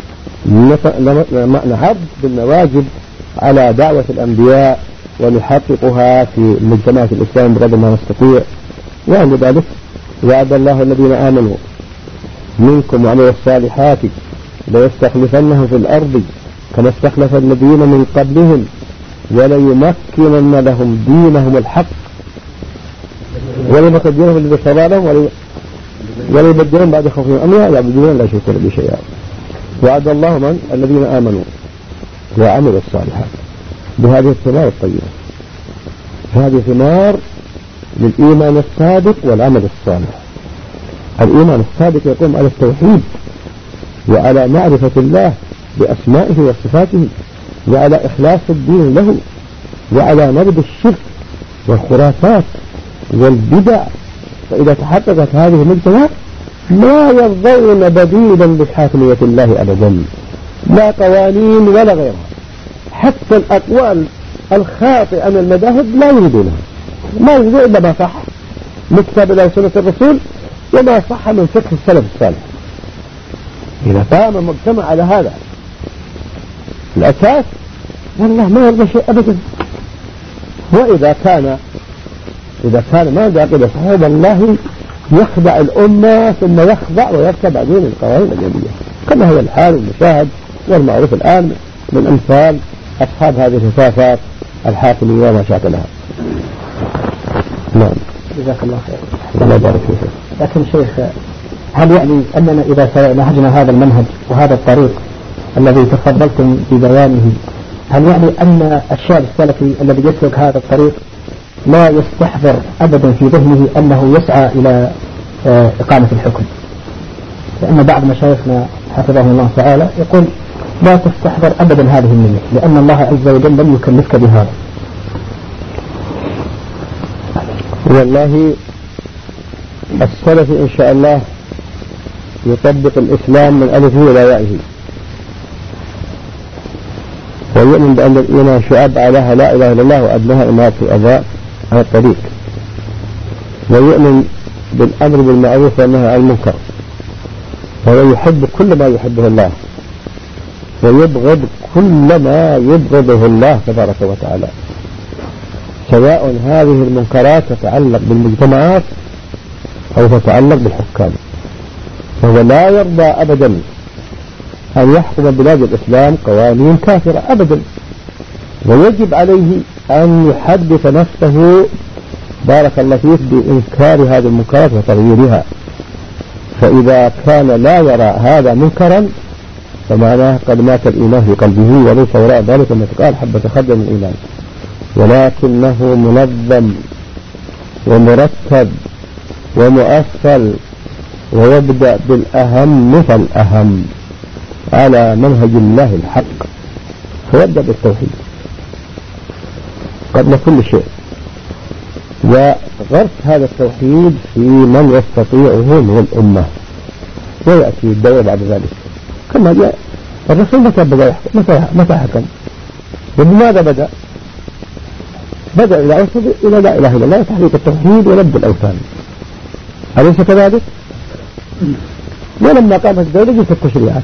نحب بالنواجد على دعوة الأنبياء ونحققها في مجتمعات الإسلام بقدر ما نستطيع. وعند ذلك وعد الله الذين آمنوا منكم وعملوا الصالحات ليستخلفنهم في الأرض كما استخلف الذين من قبلهم وليمكنن لهم دينهم الحق وليمكننهم الذي ارتضى لهم وليبدلهم بعد خوفهم أمنا يعبدون لا يشركون به شيئا. وعد الله من الذين آمنوا وعملوا الصالحات بهذه الثمار الطيبة. هذه ثمار للإيمان الصادق والعمل الصالح. الإيمان الصادق يقوم على التوحيد وعلى معرفة الله بأسمائه وصفاته وعلى إخلاص الدين له وعلى نبذ الشرك والخرافات والبدع. فإذا تحققت هذه المجتمع لا يرضون بديلا بحاكمية الله أبدا، لا قوانين ولا غيرها. حتى الأقوال الخاطئة من المذاهب لا يريدونها، ما يريدون إلا ما صح من كتاب الله وسنة الرسول وما صح من فقه السلف الصالح. إذا قام المجتمع على هذا الأساس والله ما يرضى شيء أبدا. وإذا كان إذا كان ما عنده عقيدة صحيحة والله يخضع الأمة ثم يخضع ويركب بعدين القوانين الجديدة، كما هو الحال المشاهد والمعروف الآن من أمثال أصحاب هذه الهتافات الحاكمية وما شاكلها. نعم. جزاك الله خير. الله يبارك فيك. لكن شيخ، هل يعني أننا إذا نهجنا هذا المنهج وهذا الطريق الذي تفضلتم ببيانه، هل يعني أن الشاب السلفي الذي يسلك هذا الطريق لا يستحضر أبدا في ذهنه أنه يسعى إلى إقامة الحكم؟ لأن بعض مشايخنا حفظه الله تعالى يقول لا تستحضر أبدا هذه النية، لأن الله عز وجل لم يكلفك بهذا. والله السلف إن شاء الله يطبق الإسلام من ألفه إلى يائه، ويؤمن بأن الإيمان شعب أعلاها لا إله إلا الله وأدناها إماتة الأذى عن الطريق، ويؤمن بالأمر بالمعروف والنهي عن المنكر، وهو يحب كل ما يحبه الله ويبغض كل ما يبغضه الله تبارك وتعالى، سواء هذه المنكرات تتعلق بالمجتمعات أو تتعلق بالحكام. فهو لا يرضى أبدا أن يحكم بلاد الإسلام قوانين كافرة أبدا، ويجب عليه أن يحدث نفسه بارك الله فيك بإنكار هذه المنكرات وتغييرها. فإذا كان لا يرى هذا منكرا فمعناه قد مات الإيمان في قلبه، وليس وراء ذلك مثقال حبة خردل من الإيمان، ولكنه منظم ومرتب ومؤصل، ويبدأ بالأهم فالأهم على منهج الله الحق، فيبدأ بالتوحيد قبل كل شيء، وغرس هذا التوحيد في من يستطيعه من الأمة، ويأتي الدور بعد ذلك. كما جاء الرسول متى بدأ يحكم؟ متى متى حكم؟ وبماذا بدأ؟ بدأ إلى أوصل إلى لا إله إلا الله وتحقيق التوحيد ونبذ الأوثان، أليس كذلك؟ ولما قامت الدولة جت التشريعات.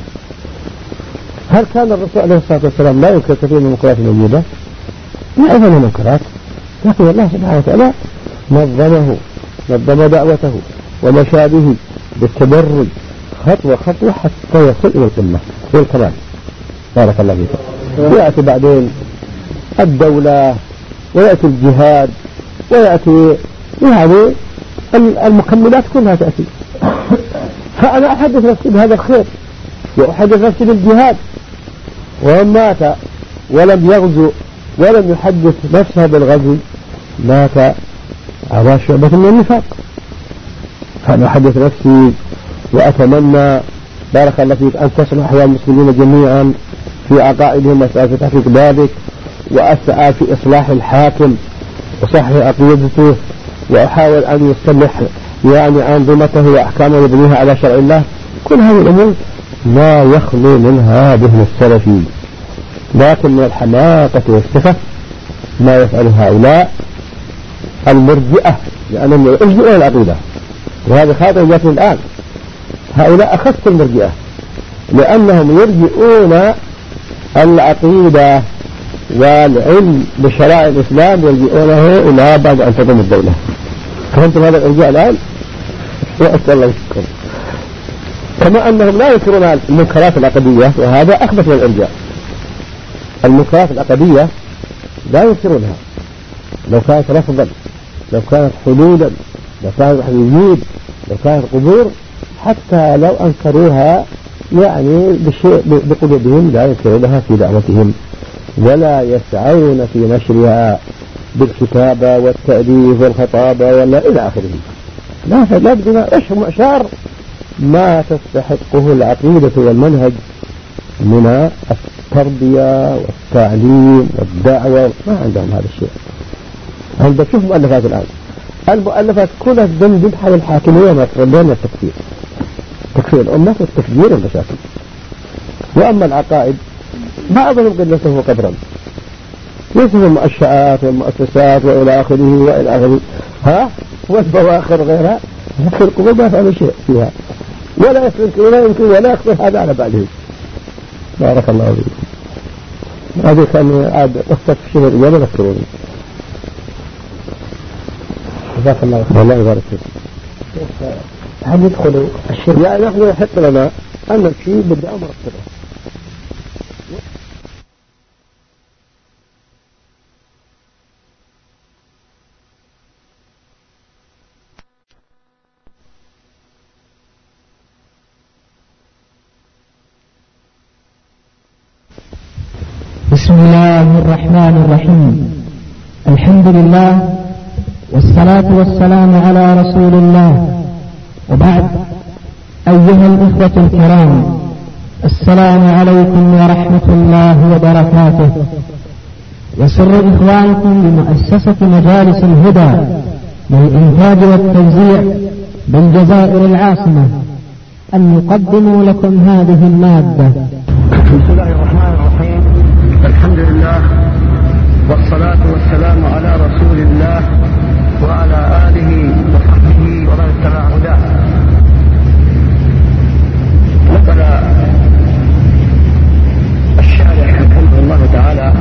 هل كان الرسول عليه الصلاة والسلام لا ينكر كثير من المنكرات الموجودة؟ يعرف أنها منكرات، لكن الله سبحانه وتعالى نظمه نظم دعوته ومشى به بالتدرج خطوة خطوة حتى يصل إلى القمة والكمال. بارك الله فيك. ويأتي بعدين الدولة ويأتي الجهاد ويأتي يعني المكملات كلها تأتي. فأنا أحدث نفسي بهذا الخير وأحدث نفسي بالجهاد، ومن مات ولم يغزو ولم يحدث نفسه بالغزو مات على شعبة من النفاق. فأنا أحدث نفسي وأتمنى بارك الله فيك أن تصلح أحوال المسلمين جميعا في عقائدهم وأسأل في تحقيق ذلك، وأسعى في إصلاح الحاكم وصحح عقيدته، وأحاول أن يصلح يعني أنظمته وأحكامه يبنيها على شرع الله. كل هذه الأمور لا يخلو منها ذهن السلفي، لكن من الحماقة والسفة ما يفعل هؤلاء المرجئة، لأنهم يرجئون العقيدة، وهذا خاطئ جاتنا الآن. هؤلاء أخف المرجئة لأنهم يرجئون العقيدة والعلم بشرائع الإسلام يرجئونه إلى بعد أن تقوم الدولة. فهمتم هذا الإرجاء الآن؟ وأسأل الله يشكركم. كما أنهم لا ينكرون المنكرات العقدية، وهذا أخبث من الإرجاء. المنكرات العقدية لا ينكرونها، لو كانت رفضا، لو كانت حلولا، لو كانت وجود، لو كانت قبور، حتى لو أنكروها يعني بشيء بقلوبهم لا ينكرونها في دعوتهم، ولا يسعون في نشرها بالكتابة والتأليف والخطابة ولا إلى آخره. لا لابد ايش معشار ما تستحقه العقيدة والمنهج من التربية والتعليم والدعوة. ما عندهم هذا الشيء. عندك شوف مؤلفات الآن، المؤلفات كلها تدندن حول الحاكمية والتربية والتكفير، تكفير الأمة والتكبير المشاكل. وأما العقائد ما أظن قلته قدرا، يصف المؤشآت والمؤسسات وإلى آخره وإلى آخره، ها والبواخر غيرها، لكن القبور ما فعلوا شيء فيها، ولا يمكن ولا يمكن ولا يخطر هذا على بعده. بارك الله فيك. هذه كان عاد قصة في شيء الإجابة ذكروني. جزاك الله خير. والله يبارك فيك. هل يدخل الشرك؟ يعني نحن يحق لنا أن نمشي بالدعوة مرتبة. بسم الله الرحمن الرحيم. الحمد لله والصلاة والسلام على رسول الله، وبعد. أيها الإخوة الكرام، السلام عليكم ورحمة الله وبركاته. يسر إخوانكم بمؤسسة مجالس الهدى للإنتاج والتوزيع بالجزائر العاصمة أن يقدموا لكم هذه المادة. بسم الله الرحمن الرحيم. الحمد لله والصلاة والسلام على رسول الله وعلى آله وصحبه ومن اتبع هداه. نقل الشارع رحمه الله تعالى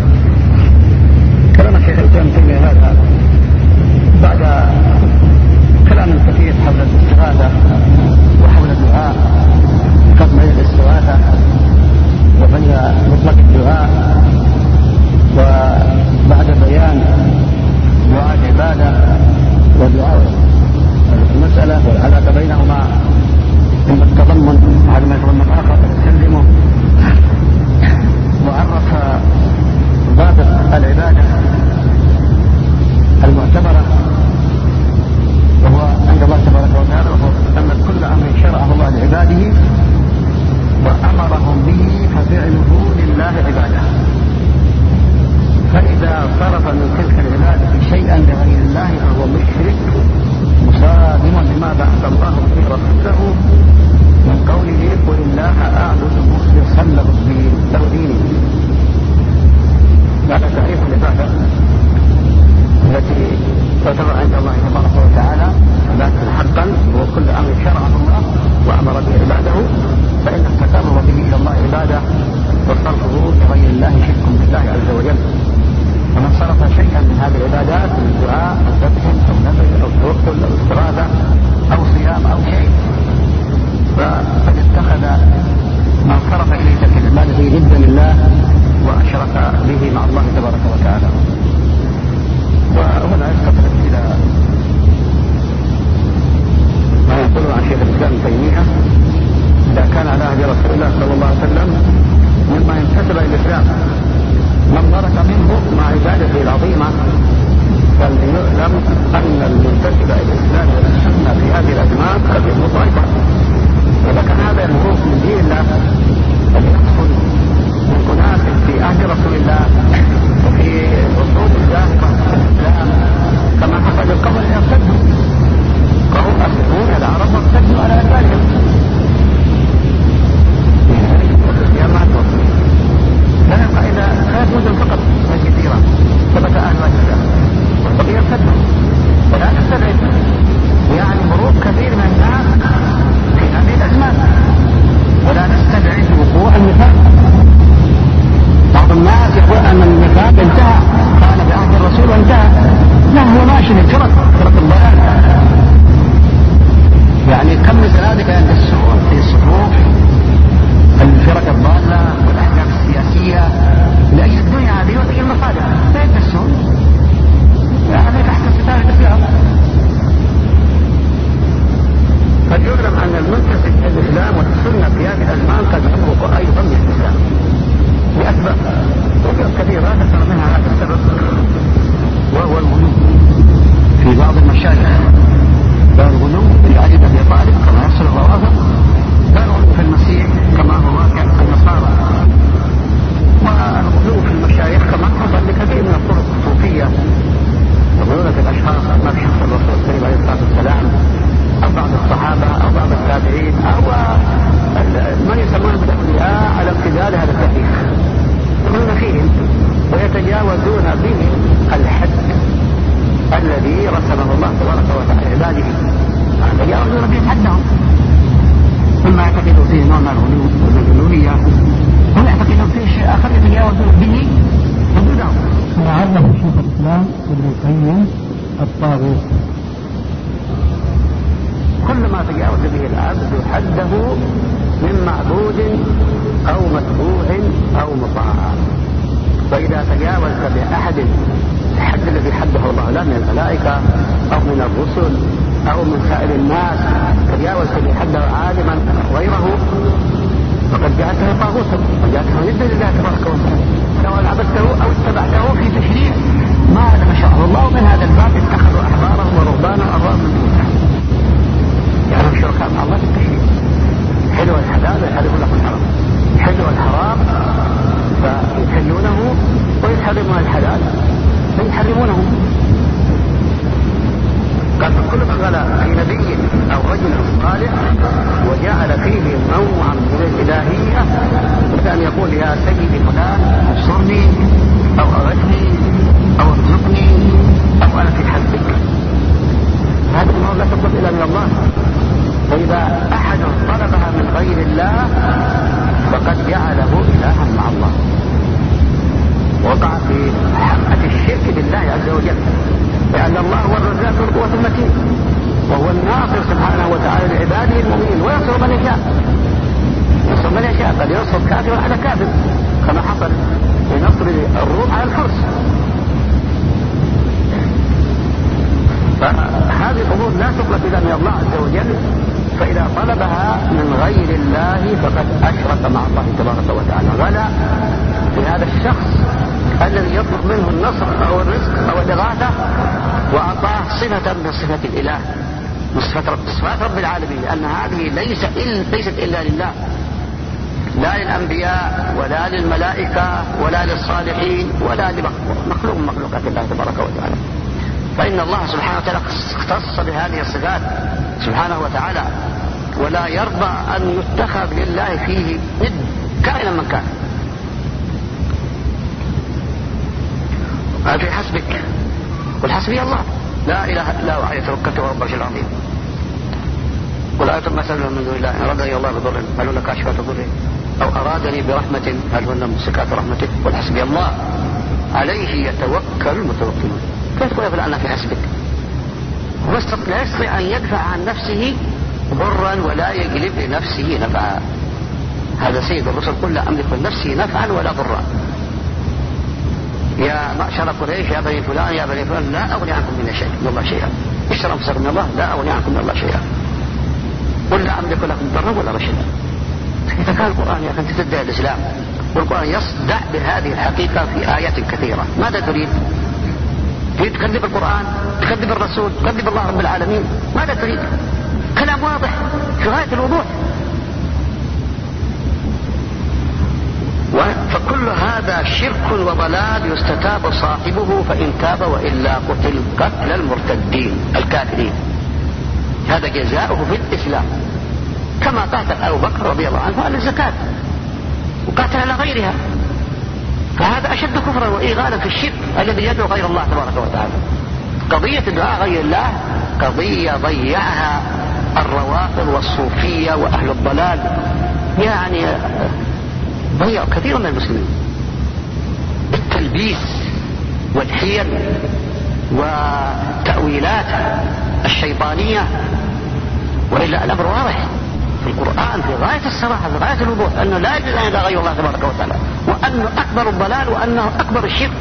كلام الشيخ الإسلام ابن تيمية هذا بعد كلام كثير حول الاستغاثة وحول الدعاء، قسم الاستغاثة وهي مطلق الدعاء، وبعد بيان دعاء العبادة أو متبوع أو مطاع. وإذا تجاوزت بأحد الحد الذي حده الله لا من الملائكة أو من الرسل أو من سائر الناس، تجاوزت بحده عالما غيره، فقد جاءته طاغوتا وجاءته ضد لله تبارك وتعالى، سواء عبدته أو اتبعته في تشريع ما لم شاءه الله. من هذا الباب اتخذوا أحبارهم ورهبانهم أربابا من دون الله، يعني شركاء مع الله في التشريع. حلو الحلال ويحرمون لكم الحرام، حلو الحرام فيحلونه ويحرمون الحلال فيحرمونه. قال فكل من غلا في نبي أو رجل صالح وجعل فيه نوعا من الإلهية، مثل أن يقول يا سيدي فلان ابصرني أو أغثني أو ارزقني أو أنا في حسبك، هذه الأمور لا تطلب إلا من الله. فإذا أحد طلبها من غير الله فقد جعله إلها مع الله، وقع في حمأة الشرك بالله عز وجل، لأن الله هو الرزاق ذو القوة المتين، وهو الناصر سبحانه وتعالى لعباده المؤمنين، وينصر من يشاء، ينصر من يشاء، قد ينصر كافر على كافر كما حصل لنصر الروم على الفرس. فهذه الأمور لا تطلب إلا من الله عز وجل، فإذا طلبها من غير الله فقد أشرك مع الله تبارك وتعالى، ولا في هذا الشخص الذي يطلب منه النصر أو الرزق أو الإغاثة وأعطاه صفة من صفة الإله، من صفات رب, صفات رب العالمين، لأن هذه ليس إل ليست إلا لله، لا للأنبياء ولا للملائكة ولا للصالحين ولا لمخلوق من مخلوقات الله تبارك وتعالى. فإن الله سبحانه وتعالى اختص بهذه الصفات سبحانه وتعالى، ولا يرضى أن يتخذ لله فيه ند كائنا من كان. في حسبك قل حسبي الله لا إله إلا هو عليه توكلت وهو العرش العظيم. قل أنتم ما سألون من دون الله إن أرادني الله بضر هل هن كاشفات ضره أو أرادني برحمة هل هن ممسكات رحمته. قل حسبي الله عليه يتوكل المتوكلون. كيف تقول يفعل في حسبك؟ هو لا يستطيع أن يدفع عن نفسه ضرا ولا يجلب لنفسه نفعا. هذا سيد الرسل قل لا أملك لنفسي نفعا ولا ضرا. يا معشر قريش يا بني فلان يا بني فلان لا أغني عنكم من شيء من الله شيئا، اشتروا أنفسكم من الله لا أغني عنكم من الله شيئا. قل لا أملك لكم ضرا ولا رشدا. إذا كان القرآن يا أخي أنت تدعي الإسلام والقرآن يصدع بهذه الحقيقة في آيات كثيرة، ماذا تريد؟ تريد تكذب القرآن، تكذب الرسول، تكذب الله رب العالمين، ماذا تريد؟ كلام واضح في غاية الوضوح. فكل هذا شرك وضلال يستتاب صاحبه فإن تاب وإلا قتل قتل المرتدين الكافرين. هذا جزاؤه في الإسلام، كما قاتل أبو بكر رضي الله عنه على الزكاة وقاتل على غيرها، فهذا أشد كفرا وإيغالا في الشرك الذي يدعو غير الله تبارك وتعالى. قضية الدعاء غير الله قضية ضيعها الروافض والصوفية وأهل الضلال، يعني ضيعوا كثير من المسلمين بالتلبيس والحيل والتأويلات الشيطانية. وإلا الأمر واضح في القرآن في غاية الصراحة في غاية الوضوح أنه لا يجوز أن يدعى غير الله تبارك وتعالى، وأنه أكبر الضلال وأنه أكبر الشرك.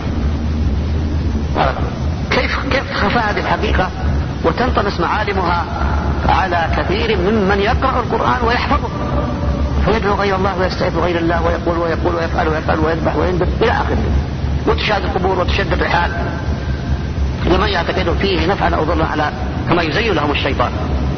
كيف كيف خفى هذه الحقيقة وتنطمس معالمها على كثير ممن يقرأ القرآن ويحفظه فيدعو غير الله ويستعيذ غير الله ويقول ويقول ويفعل ويفعل ويذبح ويندب إلى آخره، وتشاهد القبور وتشد الرحال لمن يعتقد فيه نفعا أو ضرا على كما يزين لهم الشيطان.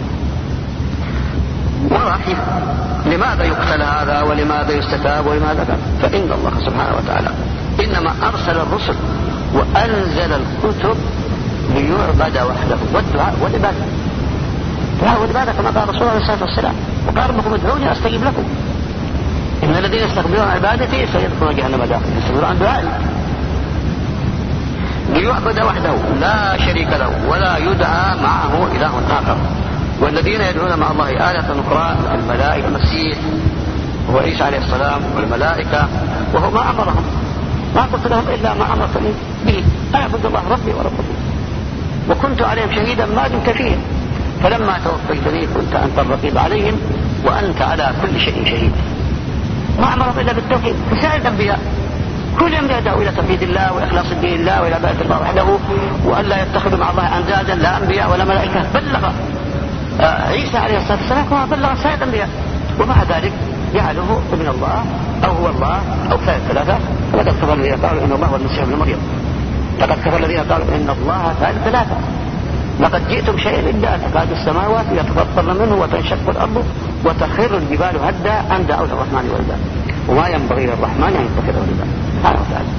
ورحم لماذا يقتل هذا ولماذا يستتاب ولماذا كان؟ فإن الله سبحانه وتعالى إنما أرسل الرسل وأنزل الكتب ليعبد وحده والدعاء والعبادة. الدعاء والعبادة كما قال رسول الله عليه الصلاة والسلام وقال ربكم ادعوني أستجب لكم إن الذين يستكبرون عن عبادتي سيدخلون جهنم داخل يستكبرون عن دعائي. ليعبد وحده لا شريك له ولا يدعى معه إله آخر. والذين يدعون مع الله آلة أخرى الملائكة المسيح وهو عيسى عليه السلام والملائكة وهو ما أمرهم ما قلت لهم إلا ما أمرتني به أعبد الله ربي وربكم وكنت عليهم شهيدا ما دمت فيهم فلما توفيتني كنت أنت الرقيب عليهم وأنت على كل شيء شهيد. ما أمرهم إلا بالتوحيد. وسائر الأنبياء كل يوم يدعو إلى توحيد الله وإخلاص الدين الله وإلى عبادة الله وحده وأن لا يتخذوا مع الله أندادا لا أنبياء ولا ملائكة. بلغ آه عيسى عليه الصلاة والسلام كما بلغ سائر الأنبياء، ومع ذلك جعله ابن الله أو هو الله أو ثالث ثلاثة. لقد كفر الذين قالوا إن الله هو المسيح ابن مريم. لقد كفر الذين قالوا إن الله ثالث ثلاثة. لقد جئتم شيئا إلا تكاد السماوات يتفطرن منه وتنشق الأرض وتخر الجبال هدا أن دعوا للرحمن ولدا وما ينبغي للرحمن أن يتخذ ولدا. سبحانه وتعالى.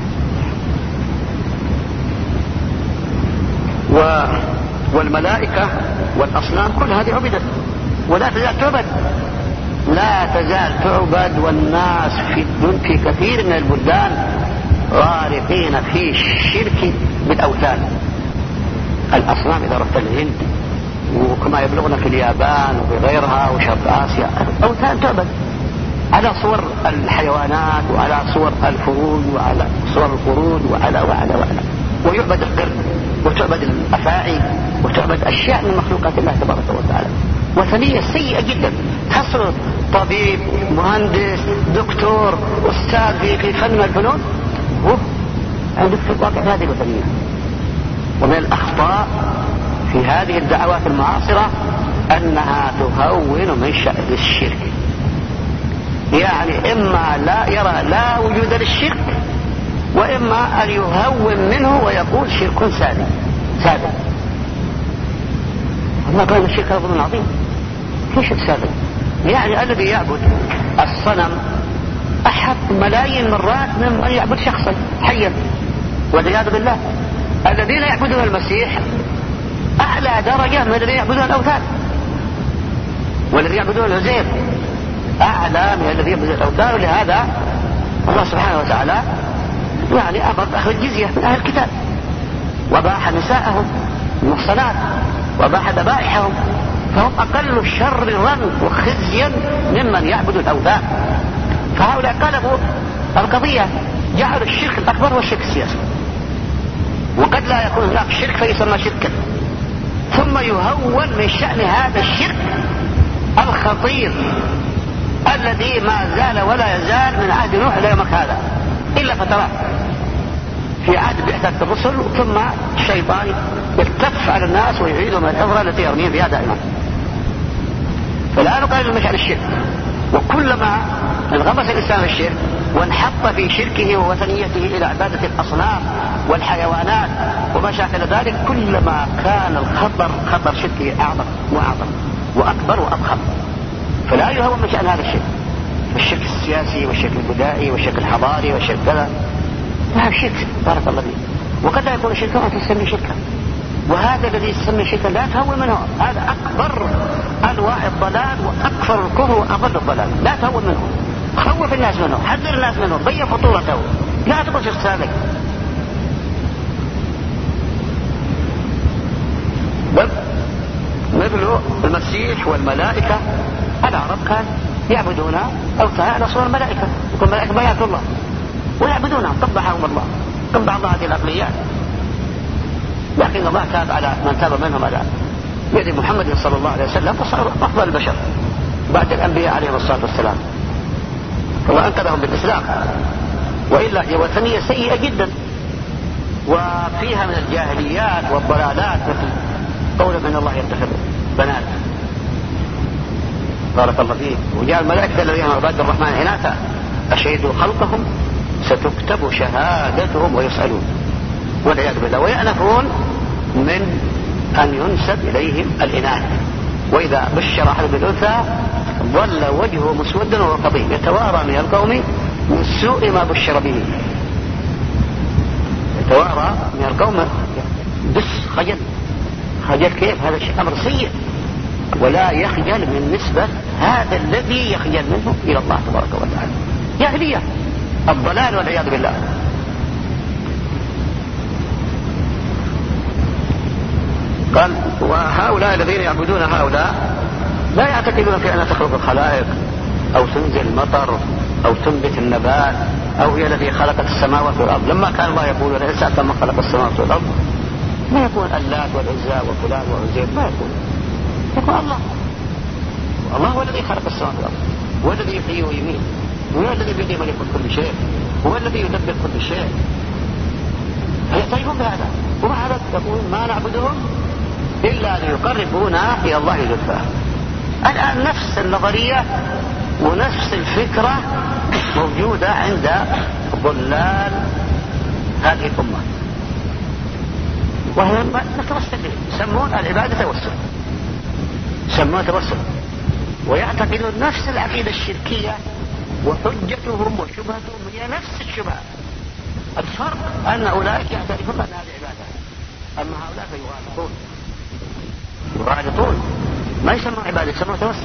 و... والملائكة والأصنام كل هذه عبدت ولا تزال تعبد، لا تزال تعبد، والناس في, في كثير من البلدان غارقين في الشرك بالأوثان. الأصنام إذا رحت الهند وكما يبلغنا في اليابان وفي غيرها وشرق آسيا أوثان تعبد على صور الحيوانات وعلى صور الفرود وعلى صور القرود وعلى وعلى وعلى ويعبد القرد وتعبد الأفاعي وتعبد أشياء من مخلوقات الله تبارك وتعالى. وثنية سيئة جدا تحصل طبيب مهندس دكتور أستاذ في في فن من الفنون هو عندك في الواقع هذه الوثنية. ومن الأخطاء في هذه الدعوات المعاصرة أنها تهون من شأن الشرك، يعني إما لا يرى لا وجود للشرك وإما أن يهون منه ويقول شرك سادة سادة. الله قال الشرك رب عظيم. كيف شرك سادة؟ يعني الذي يعبد الصنم أحب ملايين مرات من أن يعبد شخصا حيا والعياذ بالله. الذين يعبدون المسيح أعلى درجة من الذين يعبدون الأوثان، والذين يعبدون العزير أعلى من الذين يعبدون الأوثان. ولهذا الله سبحانه وتعالى يعني أمر أخذ الجزية من أهل الكتاب وباح نساءهم المحصنات وباح ذبائحهم، فهم أقل شرا وخزيا ممن يعبد الأوثان. فهؤلاء قلبوا القضية، جعلوا الشرك الأكبر هو الشرك السياسي، وقد لا يكون هناك شرك فيسمى شركا، ثم يهون من شأن هذا الشرك الخطير الذي ما زال ولا يزال من عهد نوح إلى يومك هذا إلا فترات في عهد بعثة الرسل، ثم الشيطان يلتف على الناس ويعيدهم العبرة التي يرميهم بها دائما. فالآن قال المشعل الشرك، وكلما انغمس الإنسان في الشرك وانحط في شركه ووثنيته إلى عبادة الأصنام والحيوانات وما شاكل ذلك كلما كان الخطر خطر شركه أعظم وأعظم وأكبر وأضخم. فلا يهون من شأن هذا الشرك، الشرك السياسي والشرك البدائي والشرك الحضاري والشرك كذا، لا شرك بارك الله فيه. وقد لا يكون شركا وأنت تسمي شركا، وهذا الذي يسمي شركا لا تهون منه، هذا أكبر أنواع الضلال وأكثر الكفر وأضل الضلال، لا تهون منه، خوف الناس منه، حذر الناس منه، بين خطورته، لا تقول شرك سابق. بل مثل المسيح والملائكة العرب كان يعبدون أوثان على صور الملائكة، يقول الملائكة بيات الله ويعبدونهم قبحهم الله قبح الله هذه الأقليات. لكن الله تاب على من تاب منهم على يد محمد صلى الله عليه وسلم وصاروا أفضل البشر بعد الأنبياء عليهم الصلاة والسلام، الله أنقذهم بالإسلام. وإلا هي وثنية سيئة جدا وفيها من الجاهليات والضلالات، مثل قول من الله يتخذ بنات بارك الله فيه. وجاء الملائكة الذين عباد الرحمن إناثا أشهدوا خلقهم ستكتب شهادتهم ويسألون والعياذ بالله، ويأنفون من أن ينسب إليهم الإناث. وإذا بشر أحد بالأنثى ظل وجهه مسودا وهو كظيم يتوارى من القوم من سوء ما بشر به، يتوارى من القوم بس خجل خجل كيف؟ هذا شيء أمر سيء، ولا يخجل من نسبة هذا الذي يخجل منه إلى الله تبارك وتعالى. جاهلية الضلال والعياذ بالله. قال وهؤلاء الذين يعبدون هؤلاء لا يعتقدون في أن تخلق الخلائق أو تنزل المطر أو تنبت النبات أو هي الذي خلقت السماوات والأرض. لما كان الله يقول لئن سألتم من خلق السماوات والأرض ما يكون اللات والعزى وفلان وعزير، ما يكون، يكون الله. الله هو الذي خلق السماوات والأرض والذي يحيي ويميت هو الذي بيده ملكوت كل شيء، هو الذي يدبر كل شيء. يعترفون بهذا، ومع هذا يقول ما نعبدهم إلا ليقربونا إلى الله زلفى. الآن نفس النظرية ونفس الفكرة موجودة عند ضلال هذه الأمة، وهي توسل، يسمون العبادة توسل، يسمون توسل، ويعتقدون نفس العقيدة الشركية، وحجتهم وشبهتهم هي نفس الشبهة. الفرق أن أولئك يعترفون أن هذه عبادة، أما هؤلاء فيغالطون يغالطون ما يسمون عبادة، يسمون توسل.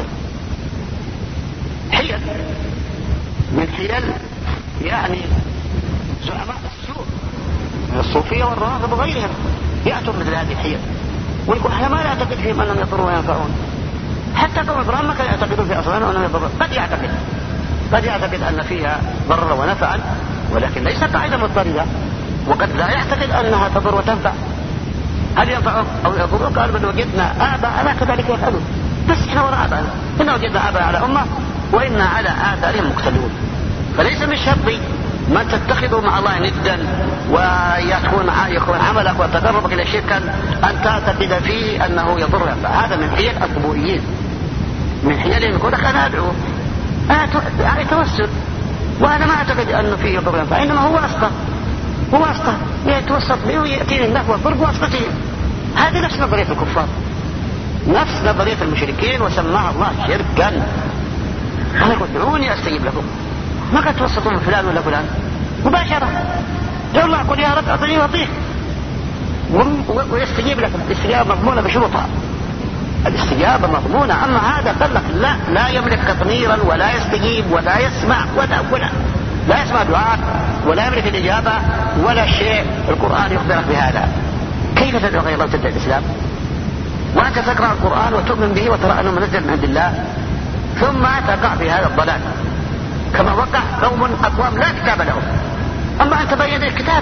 حيل من حيل يعني زعماء السوء من الصوفية والروافض وغيرهم يأتون مثل هذه الحيل، ويقول احنا ما نعتقد فيهم أنهم يضرون وينفعون. حتى قوم إبراهيم ما كانوا يعتقدون في أصلهم أنهم يضرون، قد يعتقد قد يعتقد أن فيها ضرر ونفعا، ولكن ليس قاعدة مضطردة، وقد لا يعتقد أنها تضر وتنفع. هل ينفعهم أو يضرون؟ قال بل وجدنا آباءنا كذلك يفعلون، بس احنا وراء آباءنا، إنا وجدنا آباء على أمة وإنا على آثارهم مقتدون. فليس من شرط ما تتخذوا مع الله ندا ويكون يكون عملك وتقربك إلى شركا أن تعتقد فيه أنه يضر وينفع. هذا من حيل القبوريين، من حيلهم يقول لك أنا أدعو أنا توسل وأنا ما أعتقد أنه فيه يضر وينفع، إنما هو واسطة، هو واسطة يتوسط به ويأتيني النفع والضر بواسطته. هذه نفس نظرية الكفار، نفس نظرية المشركين، وسماها الله شركا. أنا قلت ادعوني أستجيب لكم، ما قد توسطوا من فلان ولا فلان، مباشرة يا الله قل يا رب أعطني وأعطيك ويستجيب لكم. الاستجابة مضمونة بشروطها، الاستجابة مضمونة. أما هذا قال لك لا لا يملك تطميرا ولا يستجيب ولا يسمع ولا ولا لا يسمع دعاء ولا يملك الإجابة ولا شيء. القرآن يخبرك بهذا. كيف تدعو غير الله تدعي الإسلام وأنت تقرأ القرآن وتؤمن به وترى أنه منزل من عند الله، ثم تقع في هذا الضلال كما وقع قوم أقوام لا كتاب لهم، أما أن تبين الكتاب.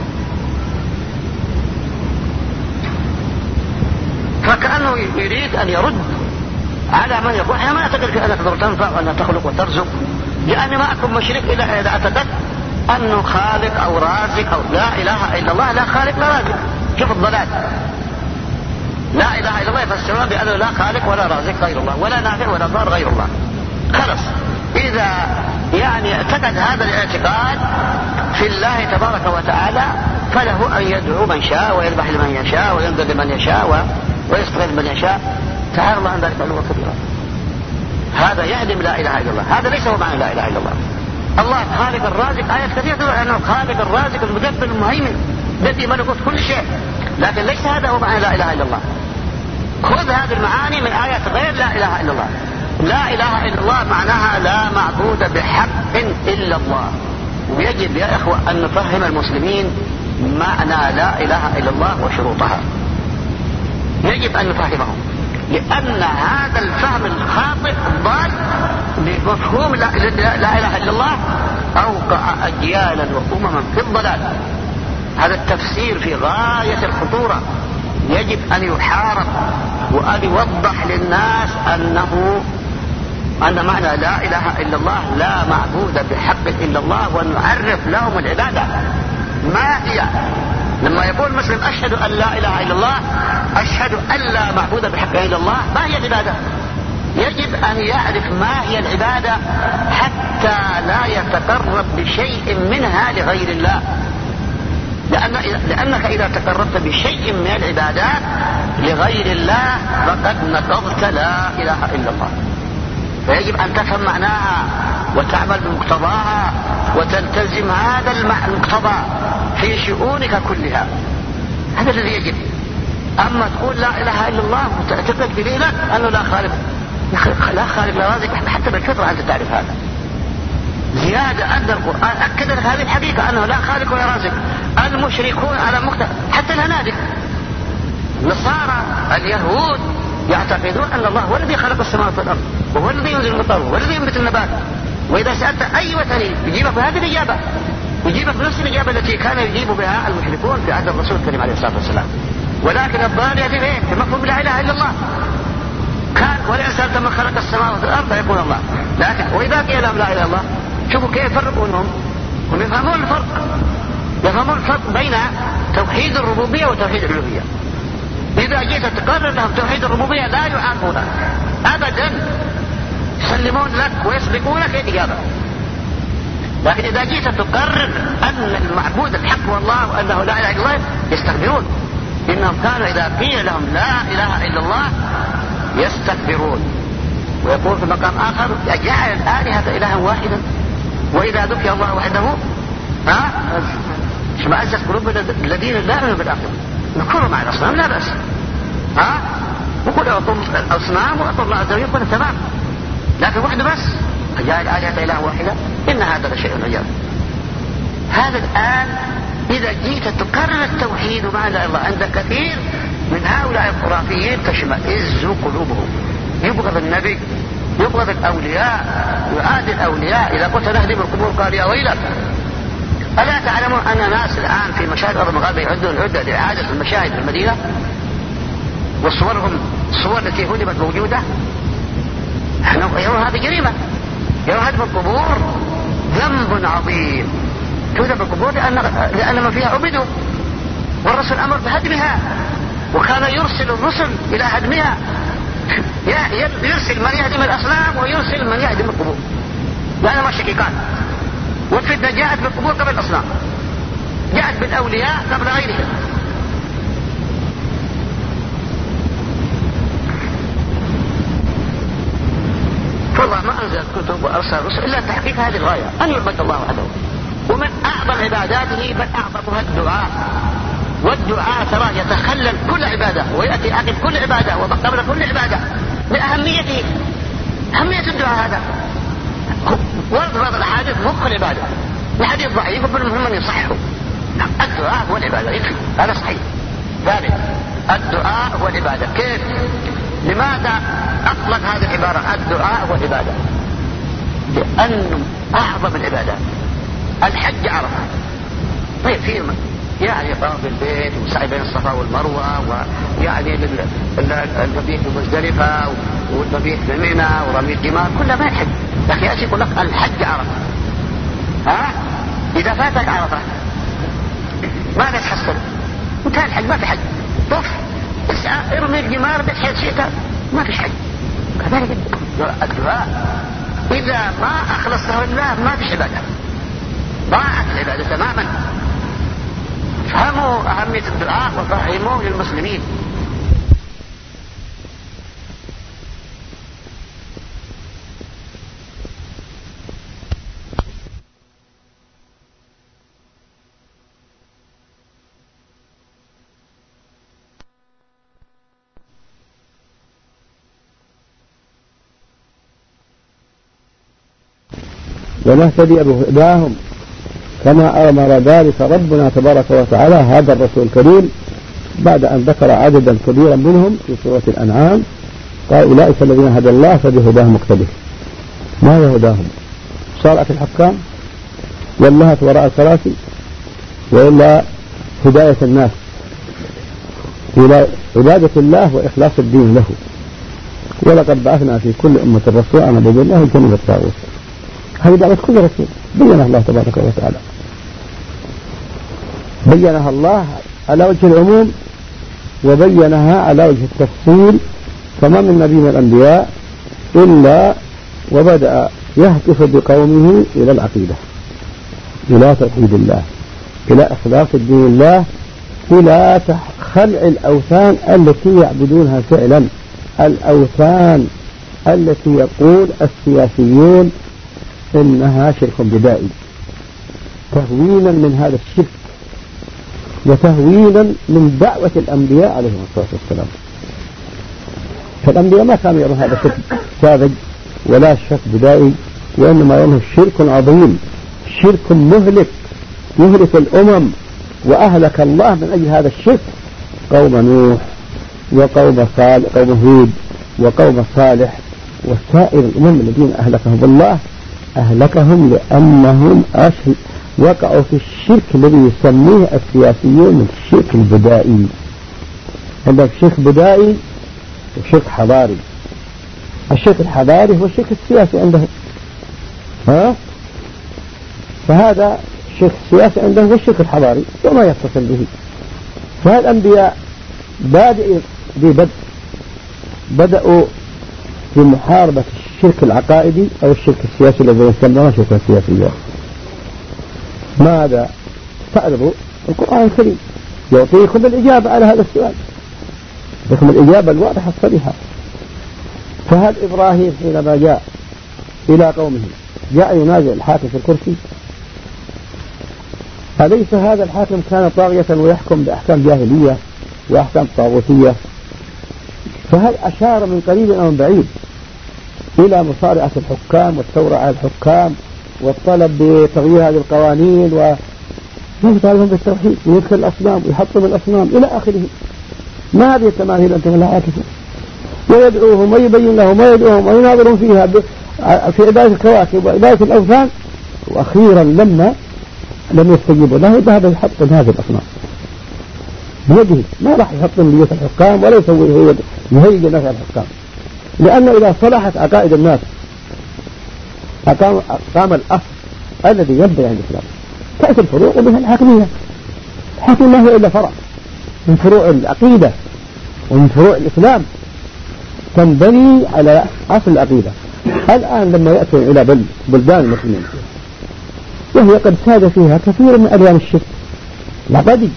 فكأنه يريد أن يرد على من يقول احنا ما نعتقد في أنك تقدر تنفع وأنك تخلق وترزق، لأن ما أكون مشرك إلا إذا اعتقدت أنه خالق أو رازق أو لا إله إلا الله لا خالق لا رازق. شوف الضلال، لا إله إلا الله يفسرها بأنه لا خالق ولا رازق غير الله ولا نافع ولا ضار غير الله. خلص إذا يعني اعتقد هذا الاعتقاد في الله تبارك وتعالى فله أن يدعو من شاء ويذبح لمن يشاء وينذر لمن يشاء ويستغيث من يشاء. تعالى الله عن ذلك علوا كبيرا. هذا يعلم لا إله إلا الله، هذا ليس هو معنى لا إله إلا الله. الله خالق الرازق، آيات كثيرة تدل على أنه خالق الرازق المدبر المهيمن الذي ملكوت كل شيء، لكن ليس هذا هو معنى لا إله إلا الله. خذ هذه المعاني من آيات غير لا إله إلا الله. لا إله إلا الله معناها لا معبود بحق إلا الله. ويجب يا إخوة أن نفهم المسلمين معنى لا إله إلا الله وشروطها، يجب أن نفهمهم، لأن هذا الفهم الخاطئ الضال بمفهوم لا, لا, لا إله إلا الله أوقع أجيالا وأمما في الضلال. هذا التفسير في غاية الخطورة، يجب أن يحارب وأن يوضح للناس أنه أن معنى لا إله إلا الله لا معبود بحق إلا الله، وأن نعرف لهم العبادة ما هي. لما يقول مسلم أشهد أن لا إله إلا الله، أشهد أن لا معبود بحق إلا الله، ما هي العبادة؟ يجب أن يعرف ما هي العبادة حتى لا يتقرب بشيء منها لغير الله، لأن لأنك إذا تقربت بشيء من العبادات لغير الله فقد نقضت لا إله إلا الله. فيجب أن تفهم معناها وتعمل بمقتضاها وتلتزم هذا المقتضى في شؤونك كلها. هذا الذي يجب. أما تقول لا إله إلا الله وتعتقد بدينك أنه لا خالق لا خالق لا رازق، حتى بالفطرة أنت تعرف هذا. زيادة أن القرآن أكد لك هذه الحقيقة أنه لا خالق ولا رازق. المشركون على مقتضى حتى الهنادك نصارى اليهود يعتقدون أن الله هو الذي خلق السماوات والأرض وهو الذي ينزل المطر وهو الذي ينبت النبات. وإذا سألت أي وثني يجيبك بهذه الإجابة، يجيبك بنفس الإجابة التي كان يجيب بها المشركون في عهد الرسول الكريم عليه الصلاة والسلام. ولكن الضال يأتي به في مفهوم لا إله إلا الله. كان ولئن سألت من خلق السماوات والأرض يقول الله، لكن وإذا قيل لهم لا إله إلا الله شوفوا كيف يفرقونهم، هم يفهمون الفرق، يفهمون الفرق بين توحيد الربوبية وتوحيد الألوهية. إذا جيت تقرر لهم توحيد الربوبية لا يعارضونك أبدا، يسلمون لك ويسبقونك الإجابة. لكن إذا جيت تقرر أن المعبود الحق هو الله وأنه لا إله إلا الله يستكبرون، إنهم كانوا إذا قيل لهم لا إله إلا الله يستكبرون. ويقول في مقام آخر أجعل الآلهة إلها واحدا وإذا ذكر الله وحده ها اشمأزت قلوب الذين لا يؤمنون بالآخرة. نكفر مع الأصنام لا بأس، ها وقل أعطوا الأصنام وأعطوا الله عز وجل يكون تمام، لكن واحدة بس أجعل الآلهة إلها واحدة إن هذا لشيء عجاب. هذا الآن إذا جيت تكرر التوحيد وما لا الله عند كثير من هؤلاء الخرافيين تشمئز قلوبهم، يبغض النبي، يبغض الأولياء، يعادي الأولياء. إذا قلت نهدم القبور قال يا ويلك. ألا تعلمون أن ناس الآن في مشاهد أرض المغاربة يعدون العدة لإعادة المشاهد في المدينة، وصورهم الصور التي هدمت موجودة؟ يرون هذه جريمة، يرون هدم القبور ذنب عظيم. تهدم القبور لأن, لأن ما فيها عبدوا، والرسول أمر بهدمها، وكان يرسل الرسل إلى هدمها، يرسل من يهدم الأصنام ويرسل من يهدم القبور، لأن ما شكيكان. والفتنة جاءت بالقبور قبل الأصنام، جاءت بالأولياء قبل غيرهم. فالله ما أنزل كتب وأرسل رسل إلا تحقيق هذه الغاية، أن يعبد الله وحده. ومن أعظم عباداته بل أعظمها الدعاء، والدعاء ترى يتخلل كل عبادة ويأتي عقب كل عبادة وقبل كل عبادة لأهميته، أهمية الدعاء هذا. ورد بعض الأحاديث مخ العبادة، الحديث ضعيف وبالمهم أن يصحه. الدعاء هو العبادة، هذا صحيح. ثالث الدعاء هو العبادة. كيف؟ لماذا أطلق هذه العبارة الدعاء هو العبادة؟ لأنه أعظم العبادات. الحج عرفة، طيب فيه يعني طواف البيت وسعي بين الصفا والمروة، ويعني الذبيح بمزدلفة والذبيح بمنى ورمي الجمار، كلها ما الحج. لكن يأتي يقول لك الحج عرفة. ها إذا فاتك عرفة ماذا تحصل؟ انتهى الحج، ما في حج. طف اسعى ارمي الجمار بحيث شئت، ما فيش حج. كذلك الدعاء إذا ما أخلصته لله ما فيش عبادة، ضاعت العبادة تماما. فهموا أهمية الدعاء وفهموه للمسلمين. ونهتدي بهداهم كما أمر ذلك ربنا تبارك وتعالى هذا الرسول الكريم، بعد أن ذكر عددا كبيرا منهم في سورة الأنعام قال أولئك الذين هدى الله فبهداهم مقتدي. ما هو هداهم؟ صارت الحكام واللهت وراء الكراسي، وإلا هداية الناس إلى عبادة الله وإخلاص الدين له. ولقد بعثنا في كل أمة رسولا أن اعبدوا الله واجتنبوا الطاغوت. هذه دعوة كل رسول بينها الله تبارك وتعالى، بينها الله على وجه العموم وبينها على وجه التفصيل. فما من نبي من الأنبياء إلا وبدأ يهتف بقومه إلى العقيدة، إلى توحيد الله، إلى إخلاص الدين الله، إلى خلع الأوثان التي يعبدونها فعلا، الأوثان التي يقول السياسيون إنها شرك بدائي، تهوينا من هذا الشرك وتهوينا من دعوة الأنبياء عليهم الصلاة والسلام. فالأنبياء ما كانوا يرون هذا الشرك ساذج ولا شرك بدائي، وإنما يرونه شرك عظيم، شرك مهلك يهلك الأمم. وأهلك الله من أجل هذا الشرك قوم نوح وقوم صالح قوم هود وقوم صالح وسائر الأمم الذين أهلكهم الله، أهلكهم لأنهم أشهد وقعوا في الشرك الذي يسميه السياسيون الشرك البدائي. عندك شرك بدائي وشرك حضاري. الشرك الحضاري هو الشرك السياسي عندهم، ها فهذا الشرك السياسي عندهم والشرك الحضاري وما يتصل به. فالأنبياء بادئ ببدء بدأوا في محاربة الشرك العقائدي أو الشرك السياسي الذي يسمونه شركا سياسيا. ماذا تعرضوا؟ القرآن الكريم يعطيكم الإجابة على هذا السؤال، لكم الإجابة الواضحة الصريحة. فهل إبراهيم حينما جاء إلى قومه جاء ينازع الحاكم في الكرسي؟ أليس هذا الحاكم كان طاغية ويحكم بأحكام جاهلية وأحكام طاغوتية؟ فهل أشار من قريب أو من بعيد إلى مصارعة الحكام والثورة على الحكام والطلب بتغيير هذه القوانين و يطالبون بالتوحيد ويذكر الأصنام ويحطم الأصنام إلى آخره؟ ما هذه التماثيل أنتم لها عاكفون؟ ويدعوهم ويبين لهم ويدعوهم ويناظرون فيها في عبادة الكواكب وعبادة الأوثان، وأخيرا لما لم يستجيبوا له ذهب يحطم هذه الأصنام بيده. ما راح يحطم بيوت الحكام ولا يسوي يهيج الناس على الحكام، لأنه إذا صلحت عقائد الناس أقام, أقام الأصل الذي ينبغي عند الإسلام. تأتي الفروع ومنها الحاكمية. الحاكم ما هو إلا فرع من فروع العقيدة ومن فروع الإسلام تنبني على أصل العقيدة. الآن لما يأتون إلى بلدان المسلمين وهي قد ساد فيها كثير من ألوان الشرك العقدي،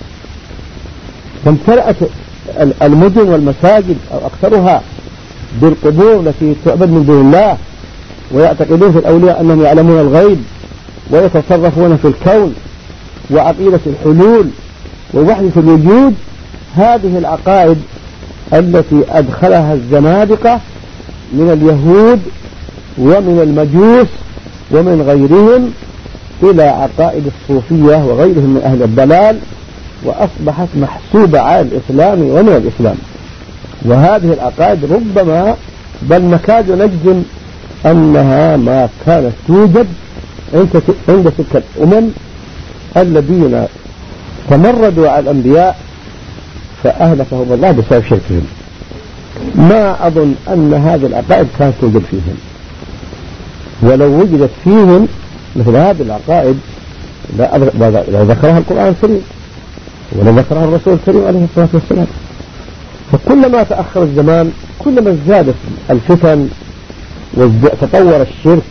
وامتلأت المدن والمساجد أو أكثرها بالقبور التي تعبد من دون الله، ويعتقدون في الأولياء أنهم يعلمون الغيب ويتصرفون في الكون وعقيدة الحلول ووحدة الوجود. هذه العقائد التي أدخلها الزنادقة من اليهود ومن المجوس ومن غيرهم إلى عقائد الصوفية وغيرهم من أهل الضلال، وأصبحت محسوبة على الإسلام ومن الإسلام. وهذه العقائد ربما بل نكاد نجزم أنها ما كانت توجد عند تلك الأمم الذين تمردوا على الأنبياء فأهلكهم الله بسبب شركهم. ما أظن أن هذه العقائد كانت توجد فيهم، ولو وجدت فيهم مثل هذه العقائد لا ذكرها القرآن الكريم ولا ذكرها الرسول الكريم عليه الصلاة والسلام. فكلما تأخر الزمان كلما ازدادت الفتن وتطور الشرك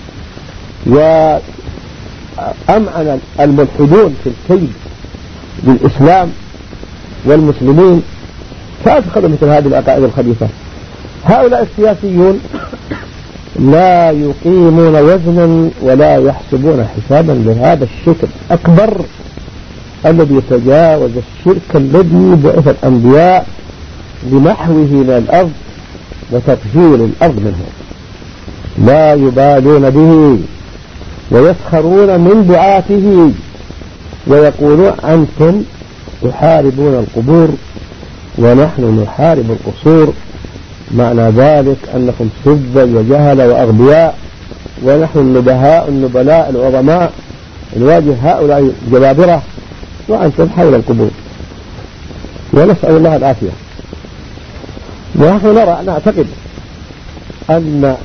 وأمعن الملحدون في الكيد للإسلام والمسلمين، فأدخلوا مثل هذه العقائد الخبيثة. هؤلاء السياسيون لا يقيمون وزنا ولا يحسبون حسابا لهذا الشرك الأكبر الذي يتجاوز الشرك الذي بعث الأنبياء لمحوه من الأرض وتطهير الأرض منه. لا يبالون به ويسخرون من دعاته ويقولون أنتم تحاربون القبور ونحن نحارب القصور. معنى ذلك أنكم سذج وجهل وأغبياء، ونحن النبهاء النبلاء العظماء نواجه هؤلاء الجبابرة وأنتم حول القبور. ونسأل الله العافية. ونحن نرى نعتقد أن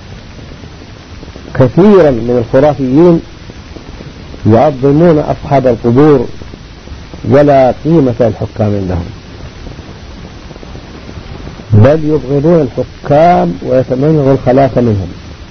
كثيرا من الخرافيين يعظمون أصحاب القبور ولا قيمة الحكام عندهم، بل يبغضون الحكام ويتمنون الخلاص منهم،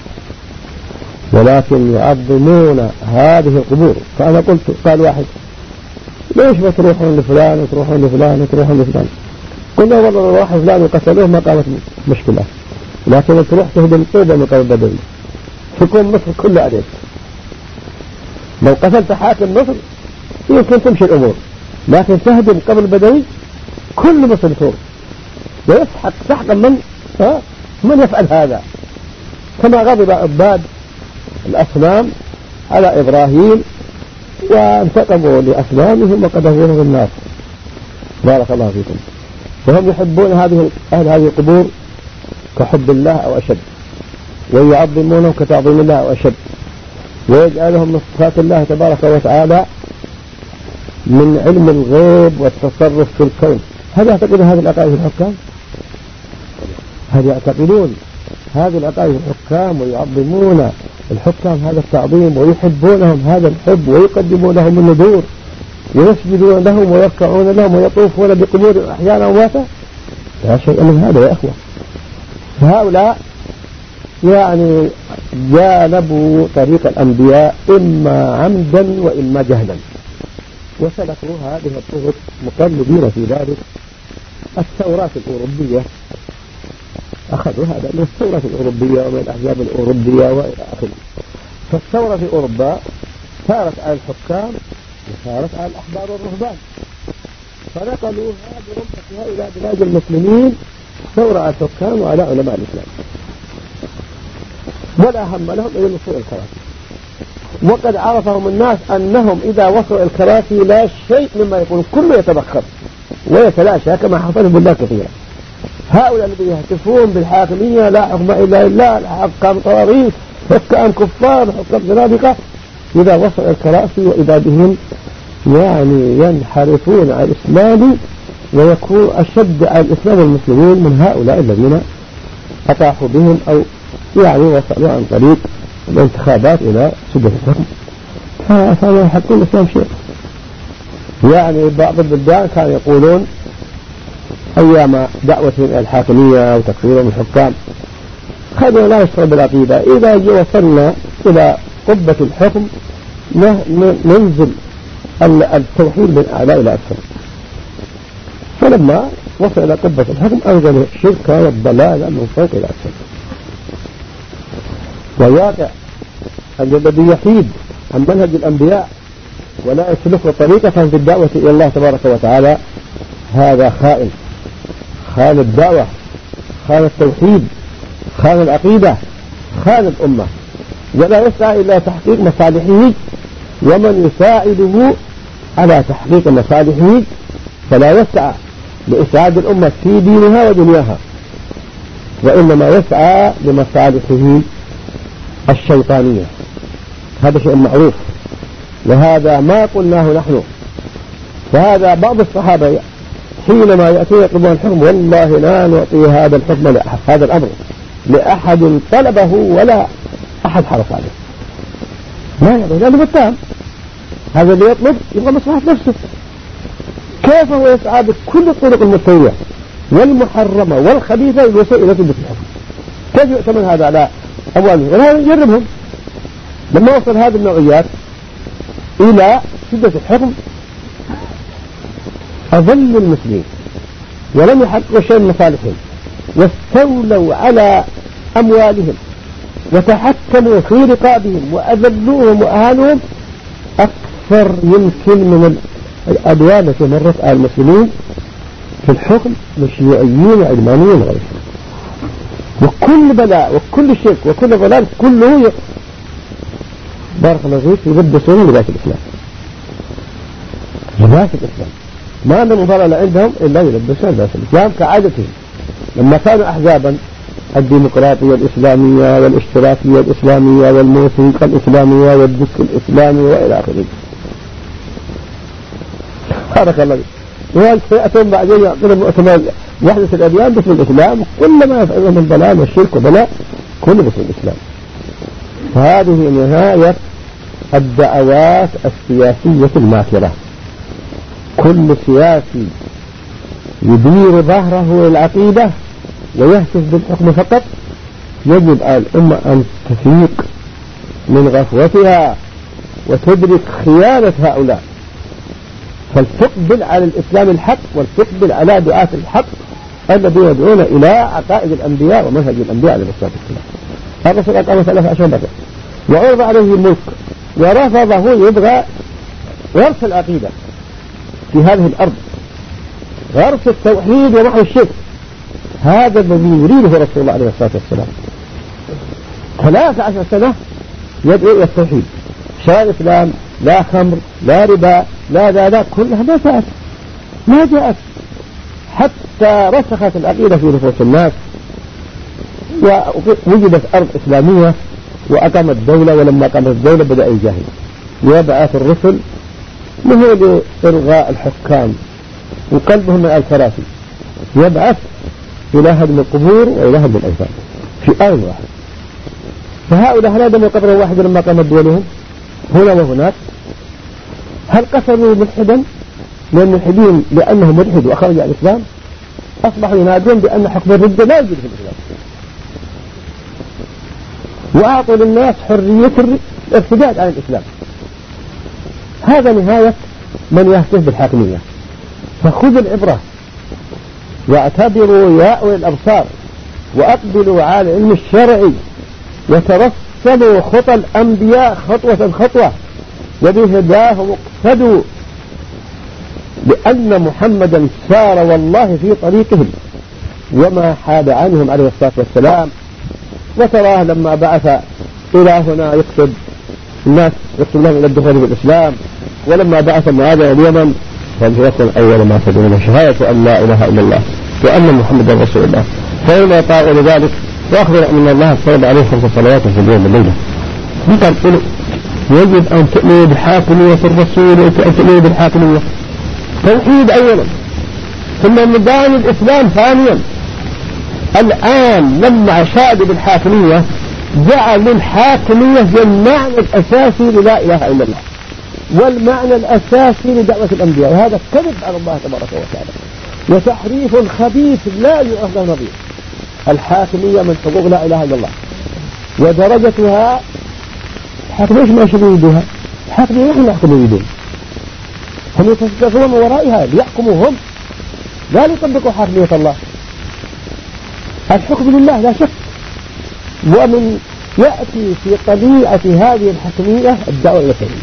ولكن يعظمون هذه القبور. فأنا قلت قال واحد ليش ما تروحون لفلان وتروحون لفلان وتروحون لفلان؟ قلنا والله لو راح فلان وقتلوه ما قامت مشكلة، لكن تروح تهدم طوبة من قبل بدوي تكون مصر كلها عليك. لو قتلت حاكم مصر يمكن تمشي الأمور، لكن تهدم قبل بدوي كل مصر تور ويسحق سحقا من ها من يفعل هذا، كما غضب عباد الأصنام على إبراهيم وانتقموا لأصنامهم وقذفوهم في النار. بارك الله فيكم. وهم يحبون هذه أهل هذه القبور كحب الله أو أشد، ويعظمونهم كتعظيم الله أو أشد، ويجعلهم من صفات الله تبارك وتعالى من علم الغيب والتصرف في الكون. هل يعتقدون هذه العقائد الحكام؟ هل يعتقدون هذه العقائد الحكام ويعظمون الحكام هذا التعظيم ويحبونهم هذا الحب ويقدمون لهم النذور ويسجدون لهم ويركعون لهم ويطوفون بقبور أحيانا ومواتا، لا شيء من هذا يا أخوة. فهؤلاء يعني جانبوا طريق الأنبياء إما عمدا وإما جهلا، وسلكوا هذه الطرق مقلدين في ذلك. الثورات الأوروبية أخذوا هذا من الثورة الأوروبية ومن الأحزاب الأوروبية وإلى آخره. فالثورة في أوروبا ثارت على الحكام وثارت على الأحبار والرهبان، فنقلوها برمتها إلى بلاد المسلمين، ثورة على الحكام وعلى علماء الإسلام، ولا هم لهم إلى وصول الكراسي. وقد عرفهم الناس أنهم إذا وصلوا الكراسي لا شيء مما يقولون كله يتبخر ويتلاشى كما حصل بالله كثيرا. هؤلاء الذين يهتفون بالحاكمية لا حكم إلا لله، حكام طواريخ، حكام كفار، حكام زنادقة، إذا وصل الكراسي وإذا بهم يعني ينحرفون على الإسلام ويكون أشد على الإسلام والمسلمين من هؤلاء الذين أطاحوا بهم أو يعني وصلوا عن طريق الانتخابات إلى سدة الحكم. فما يحكون الإسلام شيء. يعني بعض البلدان كانوا يقولون أيام دعوتهم إلى الحاكمية وتكفيرهم الحكام خلينا لا نشتغل بالعقيدة، إذا وصلنا إلى قبة الحكم ننزل التوحيد من أعلى إلى أسفل. فلما وصل إلى قبة الحكم أنزل الشرك والضلال من فوق إلى أسفل. وواقع أن الذي يحيد عن منهج الأنبياء ولا يسلك طريقة في الدعوة إلى الله تبارك وتعالى هذا خائن، خان الدعوة، خان التوحيد، خان العقيدة، خان الأمة، ولا يسعى إلى تحقيق مصالحه، ومن يساعده على تحقيق مصالحه فلا يسعى لإسعاد الأمة في دينها ودنياها، وإنما يسعى لمصالحه الشيطانية. هذا شيء معروف، وهذا ما قلناه نحن. فهذا بعض الصحابة حينما يأتون يطلبون الحكم والله لا نعطي هذا الحكم لأحد، هذا الأمر لأحد طلبه ولا أحد حرص عليه، ما يعطي لأنه متهم. هذا اللي يطلب يبغى مصلحة نفسه، كيف هو يسعى بكل الطرق المستوية والمحرمة والخبيثة للوصول إلى سدة الحكم؟ كيف يؤتمن هذا على أموالهم؟ ولا يجربهم. لما وصل هذه النوعيات إلى سدة الحكم أظل المسلمين ولم يحققوا شيء من مصالحهم، واستولوا على أموالهم وتحكموا في رقابهم وأذلوهم وأهانوهم أكثر يمكن من الأدوان التي مرت على المسلمين في الحكم من شيوعيين وعلمانيين وغيرهم. وكل بلاء وكل شرك وكل ضلال كله ي... بارك الله فيك يلبسون لباس الإسلام، لباس الإسلام، ما من ضلال عندهم إلا يلبسون لباس الإسلام كعادتهم. لما كانوا أحزابا الديمقراطية الإسلامية والاشتراكية الإسلامية والموسيقى الإسلامية والدك الإسلامي وإلى آخره، بارك الله فيك. ويأتون بعدين يعطون مؤتمر وحدة الأديان باسم الإسلام، كل ما يفعله من ضلال والشرك وبلاء كله باسم الإسلام. فهذه نهاية الدعوات السياسية الماكرة. كل سياسي يدير ظهره للعقيدة ويهتف بالحكم فقط يجب على الأمة أن تفيق من غفوتها وتدرك خيانة هؤلاء، فلتقبل على الإسلام الحق ولتقبل على دعاة الحق الذين يدعون إلى عقائد الأنبياء ومنهج الأنبياء عليه الصلاة والسلام. الرسول قام ثلاثة عشر مرة وعرض عليه الملك ورفضه، يبغى غرس العقيدة في هذه الأرض، غرس التوحيد ومحو الشرك. هذا الذي يريده رسول الله عليه الصلاة والسلام. ثلاثة عشر سنة يدعو إلى التوحيد، شرع الإسلام، لا خمر لا ربا لا لا لا كلها ما جاءت ما جاءت حتى رسخت العقيدة في نفوس الناس ووجدت أرض إسلامية وأقامت دولة. ولما قامت الدولة بدأ الجاهل ويبعث الرسل مهو لإرغاء الحكام وقلبهم من الكراسي، يبعث إلى هدم القبور وإلى هدم الأوثان في آن واحد. فهؤلاء هل هدموا قبرا واحدا لما قامت دولهم هنا وهناك؟ هل قتلوا ملحدا من الملحدين لأنه ملحد وأخرج عن الإسلام؟ أصبحوا ينادون بأن حكم الردة لا يوجد في الإسلام، وأعطوا للناس حرية الارتداد عن الإسلام. هذا نهاية من يهتف بالحاكمية. فخذوا العبرة واعتبروا يا أولي الأبصار وأقبلوا على العلم الشرعي وترسلوا خطى الأنبياء خطوة خطوة وبهداهم اقتدوا، لأن محمدا سار والله في طريقهم وما حاد عنهم عليه الصلاة والسلام. وتراه لما بعث إلى هنا يكتب الناس يكتب لهم إلى الدخول في الإسلام، ولما بعث معاذ إلى اليمن فليكن أول ما تدعون شهادة أن لا إله إلا الله وأن محمدا رسول الله، فإن يطاعوا لذلك وأخبر أن الله فرض عليه خمس صلوات في اليوم والليلة. قالوا يجب أن تؤمنوا بحاكمية الرسول وأن تؤمنوا بالحاكمية توحيد أولا ثم مبان الإسلام ثانيا. الآن لما شادوا بالحاكمية جعلوا الحاكمية هي المعنى الأساسي للا إله إلا الله والمعنى الأساسي لدعوة الأنبياء، وهذا كذب على الله تبارك وتعالى وتحريف خبيث لا يعرف له نظير. الحاكمية من حقوق لا إله إلا الله ودرجتها الحاكمية ما يريدوها، الحاكمية نحن نحكم يريدون، هم يتصدقون من ورائها ليحكموا هم لا يطبقوا حاكمية الله. الحكم لله لا شك، ومن يأتي في طليعة هذه الحاكمية الدعوة إلى التوحيد.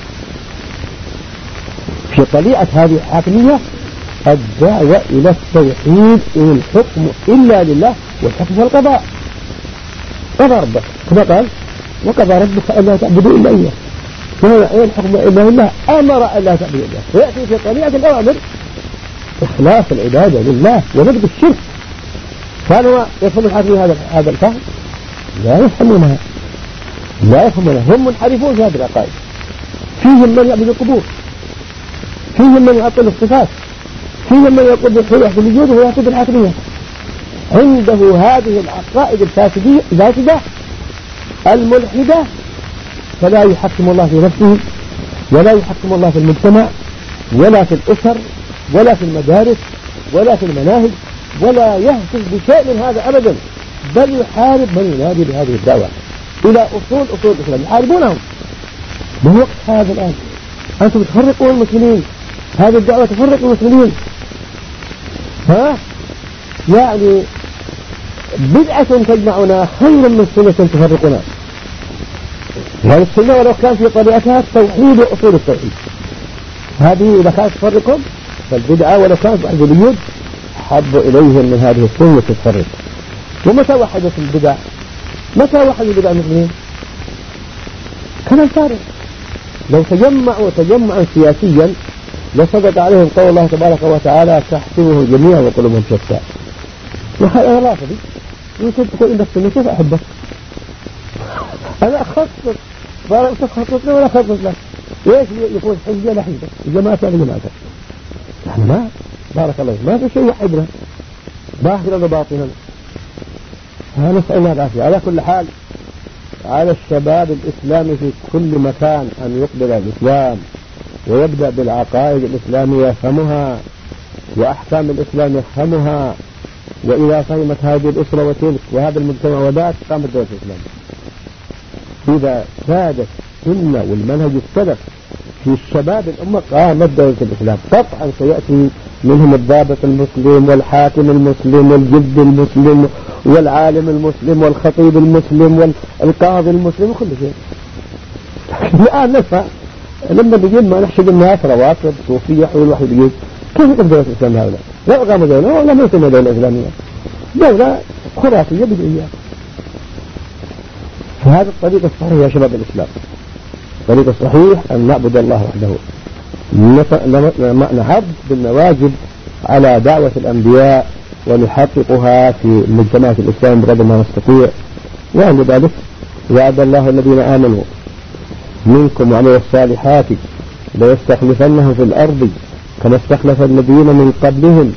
في طليعة هذه الحاكمية الدعوة إلى التوحيد، إن الحكم إلا لله والحكم هو القضاء. قضى ربك كما قال وقضى ربك ألا تعبدوا إلا إياه، وهو الحكم إلا لله أمر ألا تعبدوا إلا إياه. ويأتي في طليعة الأوامر إخلاص العبادة لله ونبذ الشرك. كانوا يفهمون الحاكمية هذا هذا الفهم؟ لا يفهمونها، لا يفهمونها، هم منحرفون في هذه العقائد. فيهم من يعبد القبور، فيهم من يعطل الصفات، فيهم من يقول بالحلول بالوجود وهو يعتقد الحاكمية. عنده هذه العقائد الفاسدة الفاسدة الملحدة، فلا يحكم الله في نفسه ولا يحكم الله في المجتمع ولا في الأسر ولا في المدارس ولا في المناهج، ولا يهتف بشيء من هذا أبدا، بل يحارب من ينادي بهذه الدعوة إلى أصول أصول الإسلام، يحاربونهم. من وقت هذا الآن أنتم تفرقون المسلمين، هذه الدعوة تفرق المسلمين، ها يعني بدعة تجمعنا خير من سنة تفرقنا. هذه السنة ولو كان في طبيعتها التوحيد وأصول التوحيد، هذه إذا كانت تفرقهم فالبدعة ولو كانت وحدانية حب إليهم من هذه السنة تتفرق. ومتى وحدت البدع؟ متى وحدوا البدع المسلمين؟ كلام فارغ. لو تجمعوا تجمعا سياسيا لصدق عليهم قول الله تبارك وتعالى تحسبه جميعا وقلوبهم شتى. أنا لا أفضي يمكن تقول إنك سنة كيف أحبك؟ أنا أخصص فأنا تخصص ولا أخصص لك. ليش يكون حزبي ولا حزبك؟ الجماعة ولا جماعتك؟ نحن ما بارك الله ما في شيء يحبنا باطلا وباطلا. نسأل الله العافية. على كل حال على الشباب الإسلامي في كل مكان أن يقبل الإسلام ويبدأ بالعقائد الإسلامية يفهمها وأحكام الإسلام يفهمها، وإذا فهمت هذه الأسرة وتلك وهذا المجتمع وذاك قامت دولة الإسلام. إذا سادت السنة والمنهج السلف في الشباب الأمة قامت دولة الإسلام. قطعا سيأتي منهم الضابط المسلم والحاكم المسلم والجد المسلم والعالم المسلم والخطيب المسلم والقاضي المسلم وكل شيء. الآن نفع لما بيجين ما نحشد الناس رواتب صوفية حول الواحد بيجين كيف يقوم دولة الإسلام هؤلاء؟ لا أقام دولة ولا ما يسمى دولة إسلامية، دولة خرافية بدعية. فهذا الطريق الصحيح يا شباب الإسلام، الطريق الصحيح أن نعبد الله وحده، نعض بالنواجذ على دعوة الأنبياء ونحققها في مجتمعات الإسلام بقدر ما نستطيع. وعند ذلك وعد الله الذين آمنوا منكم وعملوا الصالحات ليستخلفنهم في الأرض كما استخلف الذين من قبلهم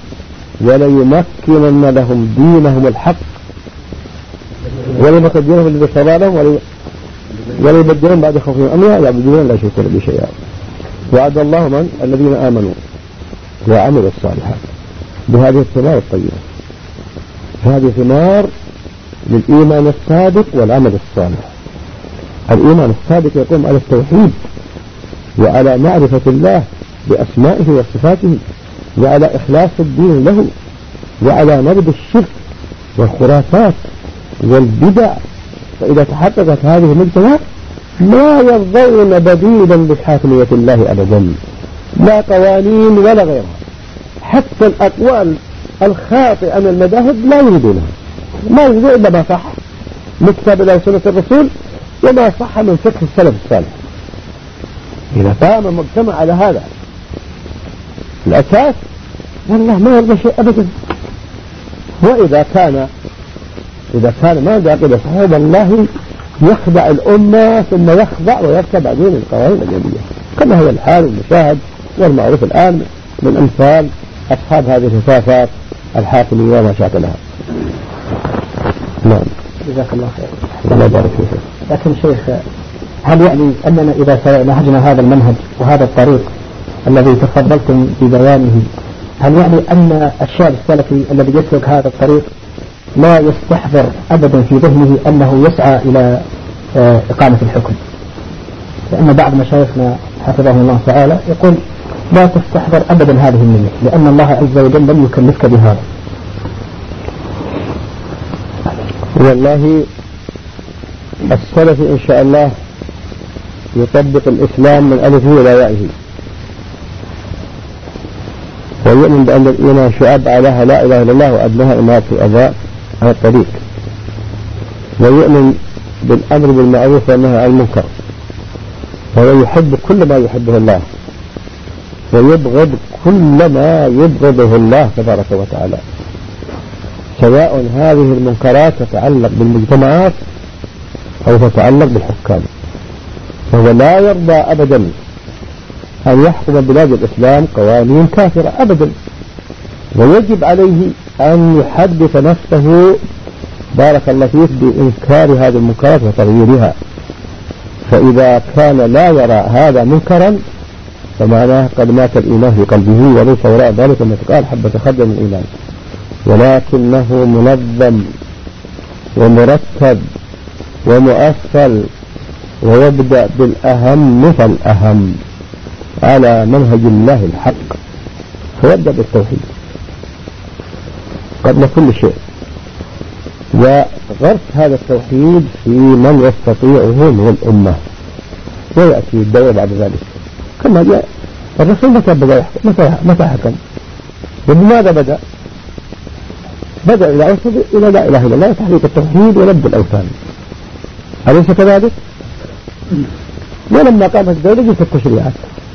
وليمكنن لهم دينهم الحق وليمكن دينهم الذي ارتضى لهم ولا يبدلون بعد خوفهم أمنا يعبدون لا يشركون به شيئا. وعد الله من الذين آمنوا وعملوا الصالحات بهذه الثمار الطيبة. هذه ثمار للإيمان الصادق والعمل الصالح. الإيمان الصادق يقوم على التوحيد وعلى معرفة الله بأسمائه وصفاته وعلى إخلاص الدين له وعلى نبذ الشرك والخرافات والبدع. فإذا تحققت هذه المجتمع لا يرضون بديلا بحاكمية الله أبدا، لا قوانين ولا غيرها. حتى الأقوال الخاطئة من المذاهب لا يريدونها، ما يريدون إلا ما صح من كتاب الله وسنة الرسول وما صح من فقه السلف الصالح. إذا قام المجتمع على هذا الأساس والله ما يرضى شيء أبدا. وإذا كان إذا كان ما عنده عقيدة صحيحة والله يخضع الأمة ثم يخضع ويركب بعدين القوانين الأجنبية، كما هو الحال المشاهد والمعروف الآن من أمثال أصحاب هذه الهفافات الحاكمية وما شاكلها. نعم. جزاك الله خير. الله يبارك فيك. لكن شيخ، هل يعني أننا إذا نهجنا هذا المنهج وهذا الطريق الذي تفضلتم ببيانه، هل يعني أن الشاب السلفي الذي يسلك هذا الطريق لا يستحضر أبدا في ذهنه أنه يسعى إلى إقامة الحكم؟ لأن بعض مشايخنا حفظه الله تعالى يقول لا تستحضر أبدا هذه النية، لأن الله عز وجل لم يكلفك بهذا. والله السلف إن شاء الله يطبق الإسلام من ألفه إلى يائه، ويؤمن بأن الإيمان شعب أعلاها لا إله إلا الله وأدناها إماتة الأذى عن الطريق، ويؤمن بالأمر بالمعروف والنهي عن المنكر، وهو يحب كل ما يحبه الله ويبغض كل ما يبغضه الله تبارك وتعالى، سواء هذه المنكرات تتعلق بالمجتمعات أو تتعلق بالحكام. فهو لا يرضى أبدا أن يحكم بلاد الإسلام قوانين كافرة أبدا، ويجب عليه أن يحدث نفسه بارك الله فيك بإنكار هذه المنكرات وتغييرها. فإذا كان لا يرى هذا منكرا فمعناه قد مات الإيمان في قلبه، وليس وراء ذلك مثقال حبة خردل من الإيمان، ولكنه منظم ومرتب ومؤصل، ويبدأ بالأهم فالأهم على منهج الله الحق، فيبدأ بالتوحيد قبل كل شيء، وغرس هذا التوحيد في من يستطيعه من الأمة، ويأتي الدور بعد ذلك. كما جاء الرسول متى بدأ يحكم؟ متى حكم؟ وبماذا بدأ؟ بدأ إلى أوصل إلى لا إله إلا الله تحقيق التوحيد ونبذ الأوثان، أليس كذلك؟ ولما قامت الدولة جت التشريعات.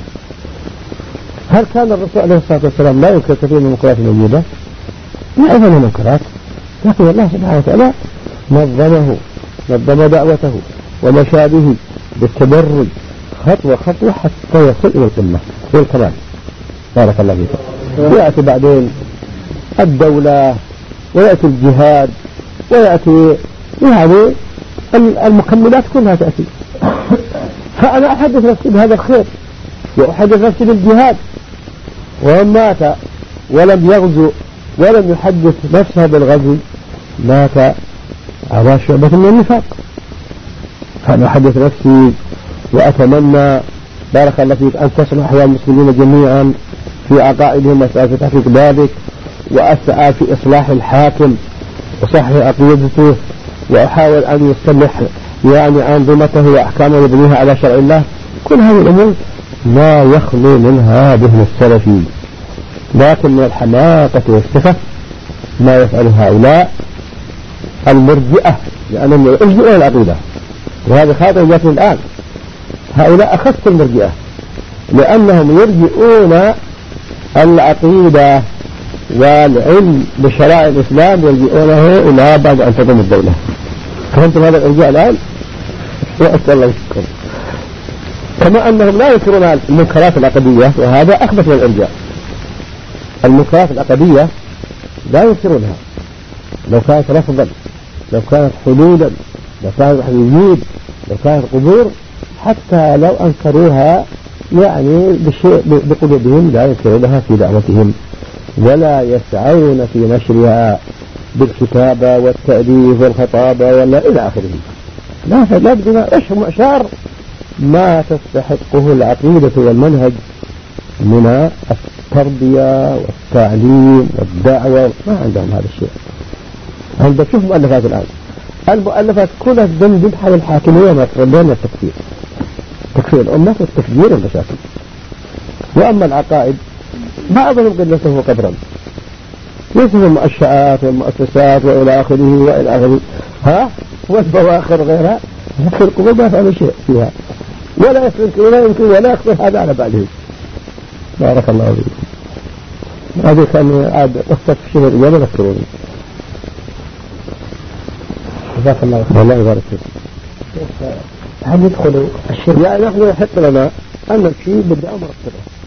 هل كان الرسول عليه الصلاة والسلام لا ينكر كثير من المنكرات الموجودة؟ لا أيضا المنكرات، لكن الله سبحانه وتعالى نظمه نظم دعوته ومشى به بالتدرج خطوة خطوة حتى يصل إلى القمة والكمال. بارك الله فيك. ويأتي بعدين الدولة ويأتي الجهاد ويأتي يعني المكملات كلها تأتي. فأنا أحدث نفسي بهذا الخير وأحدث نفسي بالجهاد، ومن مات ولم يغزو ولم يحدث نفسه بالغزو مات على شعبة من النفاق. فأنا أحدث نفسي وأتمنى بارك الله فيك أن تصلح أحوال المسلمين جميعا في عقائدهم وأسأل تحقيق ذلك، وأسعى في إصلاح الحاكم وصحح عقيدته، وأحاول أن يصلح يعني أنظمته وأحكامه ويبنيها على شرع الله. كل هذه الأمور لا يخلو منها ذهن السلفي، لكن من الحماقة والسفة ما يفعل هؤلاء المرجئة، لأنهم يرجئون العقيدة، وهذا خاطئ جاتنا الآن. هؤلاء أخذت المرجئة لأنهم يرجئون العقيدة والعلم بشرائع الإسلام يرجئونه إلى بعد أن تقوم الدولة. فهمتم هذا الإرجاء الآن؟ وأسأل الله يشكركم. كما أنهم لا ينكرون المنكرات العقدية، وهذا أخبث من الإرجاء. المنكرات العقدية لا ينكرونها، لو كانت رفضا، لو كانت حلولا، لو كانت يزيد، وكانت قبور حتى لو أنكروها يعني بشيء بقلوبهم لا ينكرونها في دعوتهم ولا يسعون في نشرها بالكتابة والتأليف والخطابة ولا إلى آخره. لا فلابد إشعار ما تستحقه العقيدة والمنهج من التربية والتعليم والدعوة. ما عندهم هذا الشيء. عندك شوف مؤلفات الآن، المؤلفات كلها تدندن حول الحاكمية ما تربينا التكفير، تكفير الأمة والتفجير المشاكل. وأما العقائد ما أظن قلته قدرا، يصف المؤشآت والمؤسسات وإلى آخره وإلى آخره ها والبواخر غيرها، لكن القبور ما فعلوا شيء فيها ولا يمكن ولا يمكن ولا يخطر هذا على بعده. بارك الله فيكم. هذه كان عاد قصة في شهر الإجابة ذكروني. جزاك الله خير. الله يبارك فيك. هل يدخل الشرك؟ يعني نحن يحق لنا أن نمشي بالدعوة مرتبة.